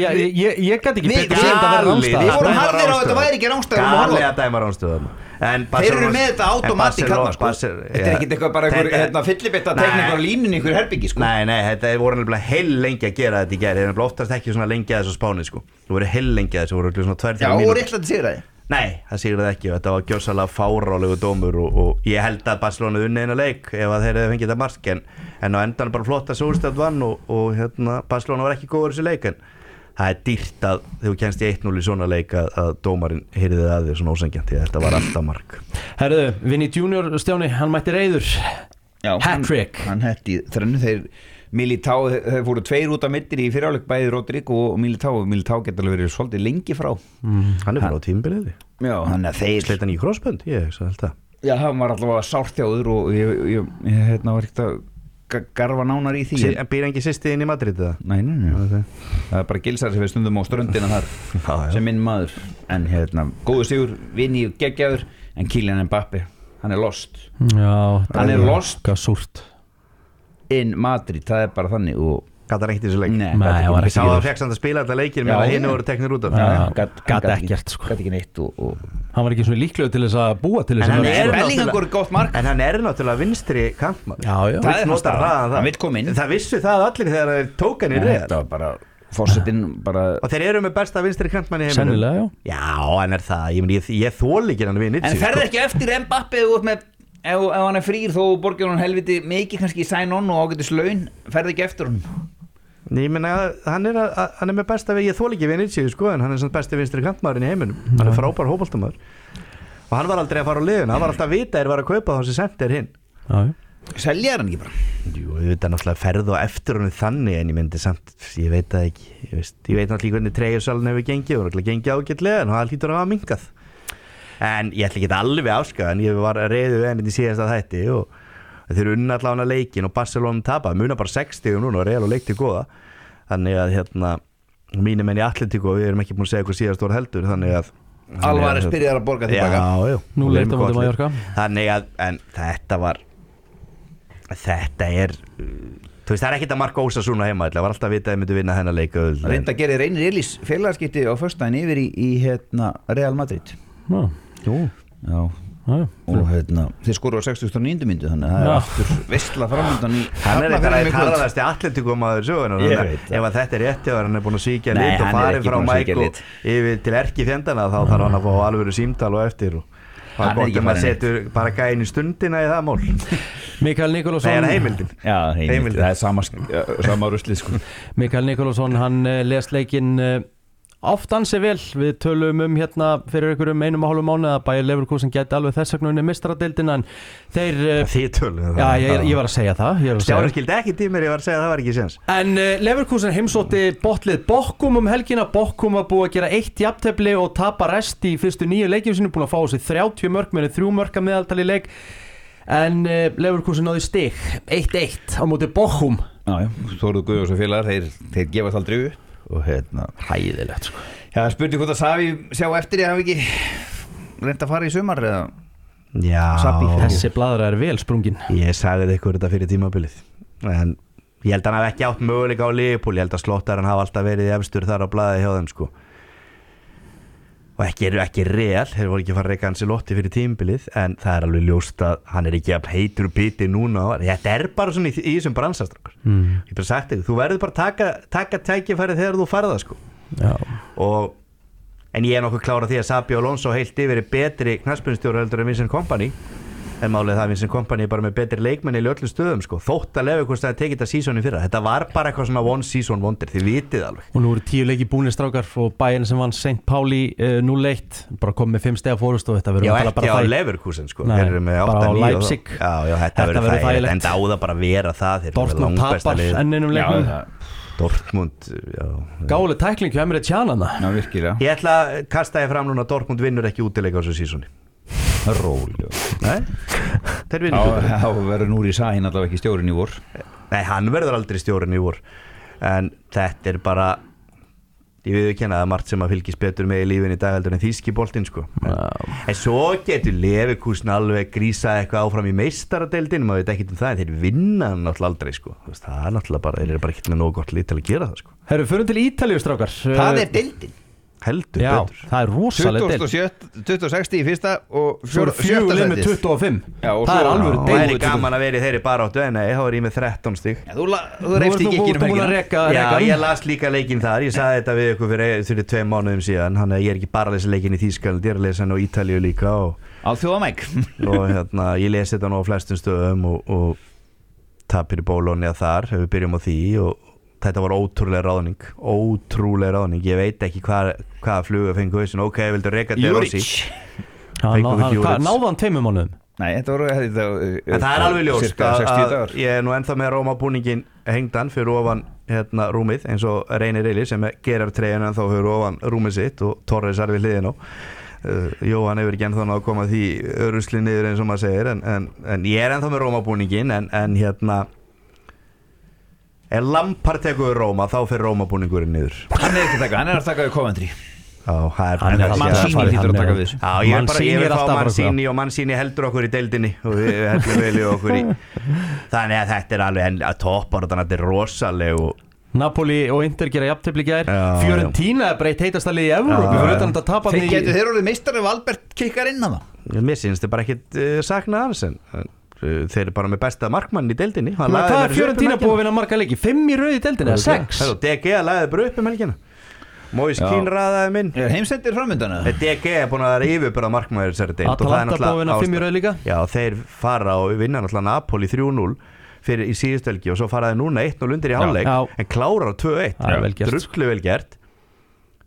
ég gæti ekki betur Við að vera rángstæð Við vorum harðir á þetta væri ekki rángstæð Galið að dæma rángstæð Þeir eru með þetta automatík Þetta er ekki eitthvað bara einhver fyllibitta tekníkur á línunni í einhver herbyggi Nei, þetta voru nefnilega heil lengi að gera þetta í gær Þeir eru oftast ekki svona lengi að þessu Spáni Það voru heil lengi að þessu, voru svona 2-3 mínútur Já, og Ríkland sigraði Nei, það sigraði ekki og þetta var gjörsamlega fárálegu dómur og ég held að Barcelona unni eina leik ef að þeir hefði fengið þetta mark en á endan bara flott að Solstad vann og Barcelona var ekki góður þessi leik en það er dýrt að þegar þú kennst í 1-0 í svona leik að dómarinn hyrði að þér svona ósengjant því þetta var alltaf mark Herðu, Vinny Junior Stjáni, hann mætti reiður Hat-trick Hann hætti þrennu þeir Militao, þeir fóru 2 út af mittir í fyriráleik bæði Rodrigo og Militao geta alveg verið svolítið lengi frá Hann er frá tímabiliði Já, hann er þeir Sleit hann í krossbönd, ég sagði alltaf Já, hann var alltaf sárþjáður og ég var ekkert að garfa nánar í því Býr ekki sýsti inn í Madrid eða? Nei, okay. Það er bara Gilsar sem við stundum á ströndina þar sem minn maður en góðu sigur, Vinny geggjaður en Kylian Mbappé, hann er lost Já, hann er lost Hvað súrt in Madrid, það er bara þannig og gata ekki þessu leik Nei, það var ekki sá að fekk samt að spila þetta leikir með að hinn voru teknir út af gat ekkert sko gat ekki neitt og hann var ekki svona líklegur til þess að búa til þess að Bellingur gott mark en hann er náttúrulega vinstri kantmaður það er hans hann vill koma inn það vissu það allir þegar þeir tók hann í reyð þetta var bara fórsetin bara og þeir eru með besta vinstri kantmann í heiminum sennilega já hann er það ég þoli ekki hann við en ferð ekki eftir Mbappé út með ef hann er frýr þó borgir hann helviti mikið kannski sign on og ágætis laun ferð ekki eftir hann Ég meina hann er með besta ég þoli ekki Vinicius sko en hann er svona besti vinstri kantmaðurinn í heiminum hann er frábær hófboltamaður og hann var aldrei að fara á liðuna hann var alltaf að vita var að kaupa þá sem sendir hinn selja hann ekki bara? Jú, ég veit að náttúrulega ferð og eftir honum þannig en ég myndi samt, ég veit það ekki ég veit náttúrulega hvernig treyjusalinn hefur gengið og náttúrulega gengið ágætlega en það hlýtur að hafa minkað en ég ætla ekki alveg afskaga en ég var reyðu við henni í síðasta þætti og þeir eru unna allavega leikin og Barcelona tapað, muna bara 60 núna og Real og leikti góða þannig að mínir menn í Atletico við erum ekki búin að segja hvað síðast voru heldur þannig að Alvarez byrjar að borga tilbaka já, Nú leita mútið Mallorca þannig að en þetta er þú veist það er ekkert að marka Ósasuna heima það var alltaf að vita að þið myndu vinna hennar leika reynda gerir Reynir Elís félagaskipti á föstudaginn yfir í Real Madrid já og þeir skoru á 69. mínútu þannig að það er aftur veistla framöndan í hann er eitthvað að harðasti Atletico maður sögunar ef að þetta er rétt hann er búin að svíkja lit og farið frá Mike og yfir til erkifjendana þá þarf hann að fá alvöru símtal og eftir og það er gott að maður setur bara gæin í stundina í það mál Mikael Nikolásson heimildin það er sama ruslið sko. Mikael Nikolásson hann les leikinn oft ansi vel, við tölum fyrir einhverjum 1,5 mánuði að Bayer Leverkusen gæti alveg þess vegna unni meistaradeildina en þið tölum já, ég var að segja það Stjári skildi ekki tímir, ég var að segja það var ekki séns en Leverkusen heimsótti botlið Bochum helgina, Bochum var búið að gera 1 jafntefli og tapa rest í fyrstu 9 leikjum sinni, búin að fá sér 30 mörk með 3 mörk að meðaltali leik en Leverkusen náði stig 1-1 á móti Bochum já, Þóruð Guðjóns og félagar þeir gefast aldrei upp og hæðilegt sko. Já, spurning hvort að Savi sjá eftir ég hafi ekki reynd að fara í sumar eða já, þessi bladra er vel sprungin ég sagði ykkur þetta fyrir tímabilið en ég held að hann hafi ekki átt möguleika á Liverpool ég held að Slottar hann hafi alltaf verið efstur þar á blaði hjá þeim sko og ekki Real, þeir voru ekki að fara að reyka Ancelotti fyrir tímabilið en það er alveg ljóst að hann er ekki að heitur píti núna þetta er bara svona í þessum bransastrakar ég bara sagt þig, þú verður bara taka tækifæri þegar þú farða sko en ég er nokkuð klára því að Xabi Alonso heilt yfir er betri knattspyrnustjóri heldur en Vincent Kompany en málið það Vincent Kompany er bara með betri leikmenn í öllum stöðum sko, þótt að Leverkusen að tekið þetta sísoni fyrra, þetta var bara eitthvað svona one season wonder, þið vitið alveg og nú eru 10 leiki búnir strákar og Bayern sem vann St. Pauli 0-1 bara kom með 5 stiga fórust og þetta verður já, ekki á Leverkusen sko, þeir eru með 8-9 bara á Leipzig já, þetta verður þægilegt en það bara vera það Dortmund tapar enninum leiknum Dortmund, já gáli tækling hjá Emre Can ég ætla að kasta ég fram núna að Dortmund vinnur ekki útileika á þessu sísoni róli þeir vinnur þá verður Núri Sahin allavega ekki stjórinn í vor nei, hann verður aldrei stjórinn í vor en þetta er bara ég við ekki að margt sem að fylgist betur með í lífin í dag heldur en þýski boltinn sko en svo getur Leverkusen alveg grísa eitthvað áfram í meistaradeildin maður veit ekki það en þeir vinna náttúrulega aldrei sko það er náttúrulega bara, þeir eru bara ekkert með nógu gott lið til að gera það sko Herru, förum til Ítalíu strákar það er deildin heldur já, betur það er rosalega 26 í fyrsta og 4 lið með 25 það er alveg það er gaman að vera í þeirri baráttu en nei, þá er ég með 13 stig þú reyfst ekki ekki já, ég las líka leikinn þar ég sagði þetta við ykkur fyrir 2 mánuðum síðan hann er ég ekki bara að lesa leikinn í Þýskaland ég er að lesa hann á Ítalíu líka á þjóðamæk og ég lesi þetta nú á flestum stöðum og tapir í Bologna þar ef við byrjum á því og þetta var ótrúlega ráðning ég veit ekki hvaða flugu fengu hausin ok, vildu reka De Rossi náðu hann 2 mánuðum nei, þetta voru en það er alveg ljóst að ég er nú ennþá með Rómabúningin hengdan fyrir ofan rúmið eins og Reynir Elís sem gerir treyjun ennþá fyrir ofan rúmið sitt og Torres er við hliðin á Jóhann hefur ekki ennþá að koma því rusli niður eins og maður segir en ég er ennþá með Rómabúningin en ef Lampard tekur Róma þá fyrir Rómabúningurinn niður hann er ekki taka, hann er að taka við Coventry Mancini hlýtur að taka við þessu ég vil fá Mancini og Mancini heldur okkur í deildinni og við heldum vel í okkur í þannig að þetta er alveg að topparatan þetta er rosaleg og Napoli og Inter gera jafntefli í gær Fiorentina er breytt heitasta lið í Evrópu fyrir utan að tapa þeir getur þeir orðið meistari ef Albert kikkar inn á það mér finnst þið bara ekkit saknað hans en þeir eru bara með besta markmann í deildinni hvað er Fiorentina búið að vinna marga leiki? 5 í röð í deildinni, 6 DG lagði bara upp helgina Moise Keane raðaði minn heimsendir framöndan DG er búin að vera yfirburða markmaður þessari deild Atalanta búið að vinna 5 í röð líka já, þeir fara og vinna náttúrulega Napoli 3-0 fyrir í síðustu helgi og svo faraði núna 1-0 undir í hálfleik en klárar á 2-1 drullu vel gert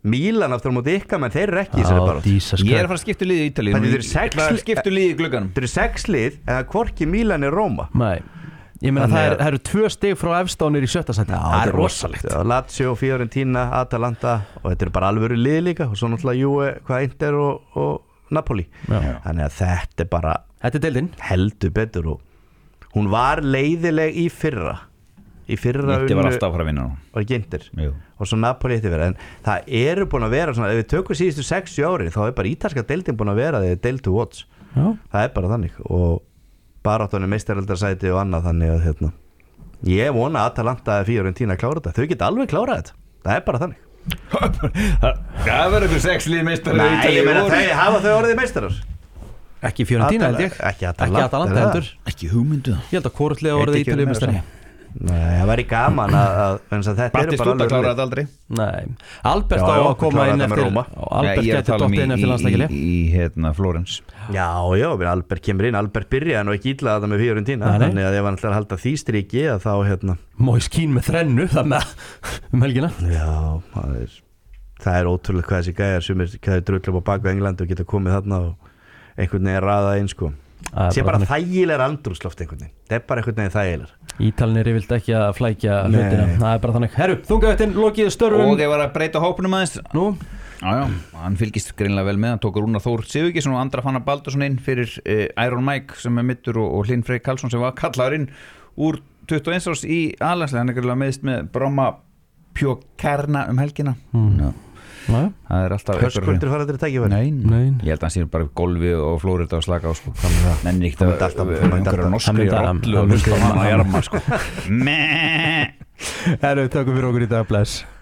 Mílan aftur á móti ykkar, menn þeir eru ekki í þessari baráttu. Ég að fara að skipta liði í Ítalíu Þetta eru sex lið- Skipta liði í glugganum Þetta eru 6 lið, eða hvorki Mílan er Róma. Nei, ég meina Þannig það eru 2 stig frá efstánir í 7. sæti. Það er rosalegt. Já, Lazio, Fiorentina, Atalanta og þetta eru bara alvöru lið líka og svo náttúrulega Juve, hvað Inter og Napoli. Já. Þannig að þetta er bara Þetta er deildin. heldur betur og hún var leiðileg í fyrra Þetta var alltaf að fara að vinna var ekki Inter Jú. og svo Napoli eftir vera en það eru búin að vera svona, ef við tökum síðustu 60 ári þá er bara ítalska deildin búin að vera þegar deil to watch, Já. það er bara þannig og baráttunni meistaraldarsæti og annað þannig að ég vona að Atalanta eða Fiorentina klára þetta, þau geta alveg klárað þetta, það er bara þannig. Það verður ykkur 6 lið meistar Nei, ég meina hafa þau orðið meistarar? Ekki Fiorentina held ég. Ekki Atalanta heldur. Ekki hugmyndu Ég held að hvorutlega orðið Veit ekki Ítalíu meira meistari. Nei, það væri gaman að þetta Batti eru bara Stúta alveg kláraði þetta aldrei Nei, Albert Já, á já, að koma kláraði inn þetta með eftir Róma. og Albert Ég er að geti tala dottið inn eftir landslagili. í Flórens Já, Albert kemur inn, Albert byrjaði nú ekki illa þetta með Fiorentina, Nei, nei. þannig að ef hann ætlar að halda því striki að þá Moise Keane með þrennu þannig helgina. Já, það er ótrúlega hvað þessi gæjar sem er drullum á baku England og geta komið þarna og einhvern veginn raða inn sko. Það er sé bara bara þægilegar andrúmsloft einhvern veginn, það er bara einhvern veginn þægilegar. Ítalnir vilt ekki að flækja Nei. hlutina. Það er bara þannig. Herru, þungavættin lokið störfum. Og ég var að breyta hópunum aðeins Nú, Já, hann fylgist greinlega vel með, hann tók Rúnar Þór Sigurgeirsson og Andra Fannar Baldursson inn fyrir Iron Mike sem er middur og Hlyn Freyr Karlsson sem var kallaður inn úr 21 árs í aðlandsliðið, hann er greinlega meðist með Bromma Pjókerna helgina já. Það er alltaf Hörskuldur fara til tækifæri. Nei, ég held að hann sé bara golfi og Flórida og slaka á sko. Nenni ekki Það myndi alltaf- það myndi einhverja alltaf- norskri það myndi- rollu það og hlusta á myndi- hann að jarma sko. Meh Herru, tökum fyrir okkur í dag, bless.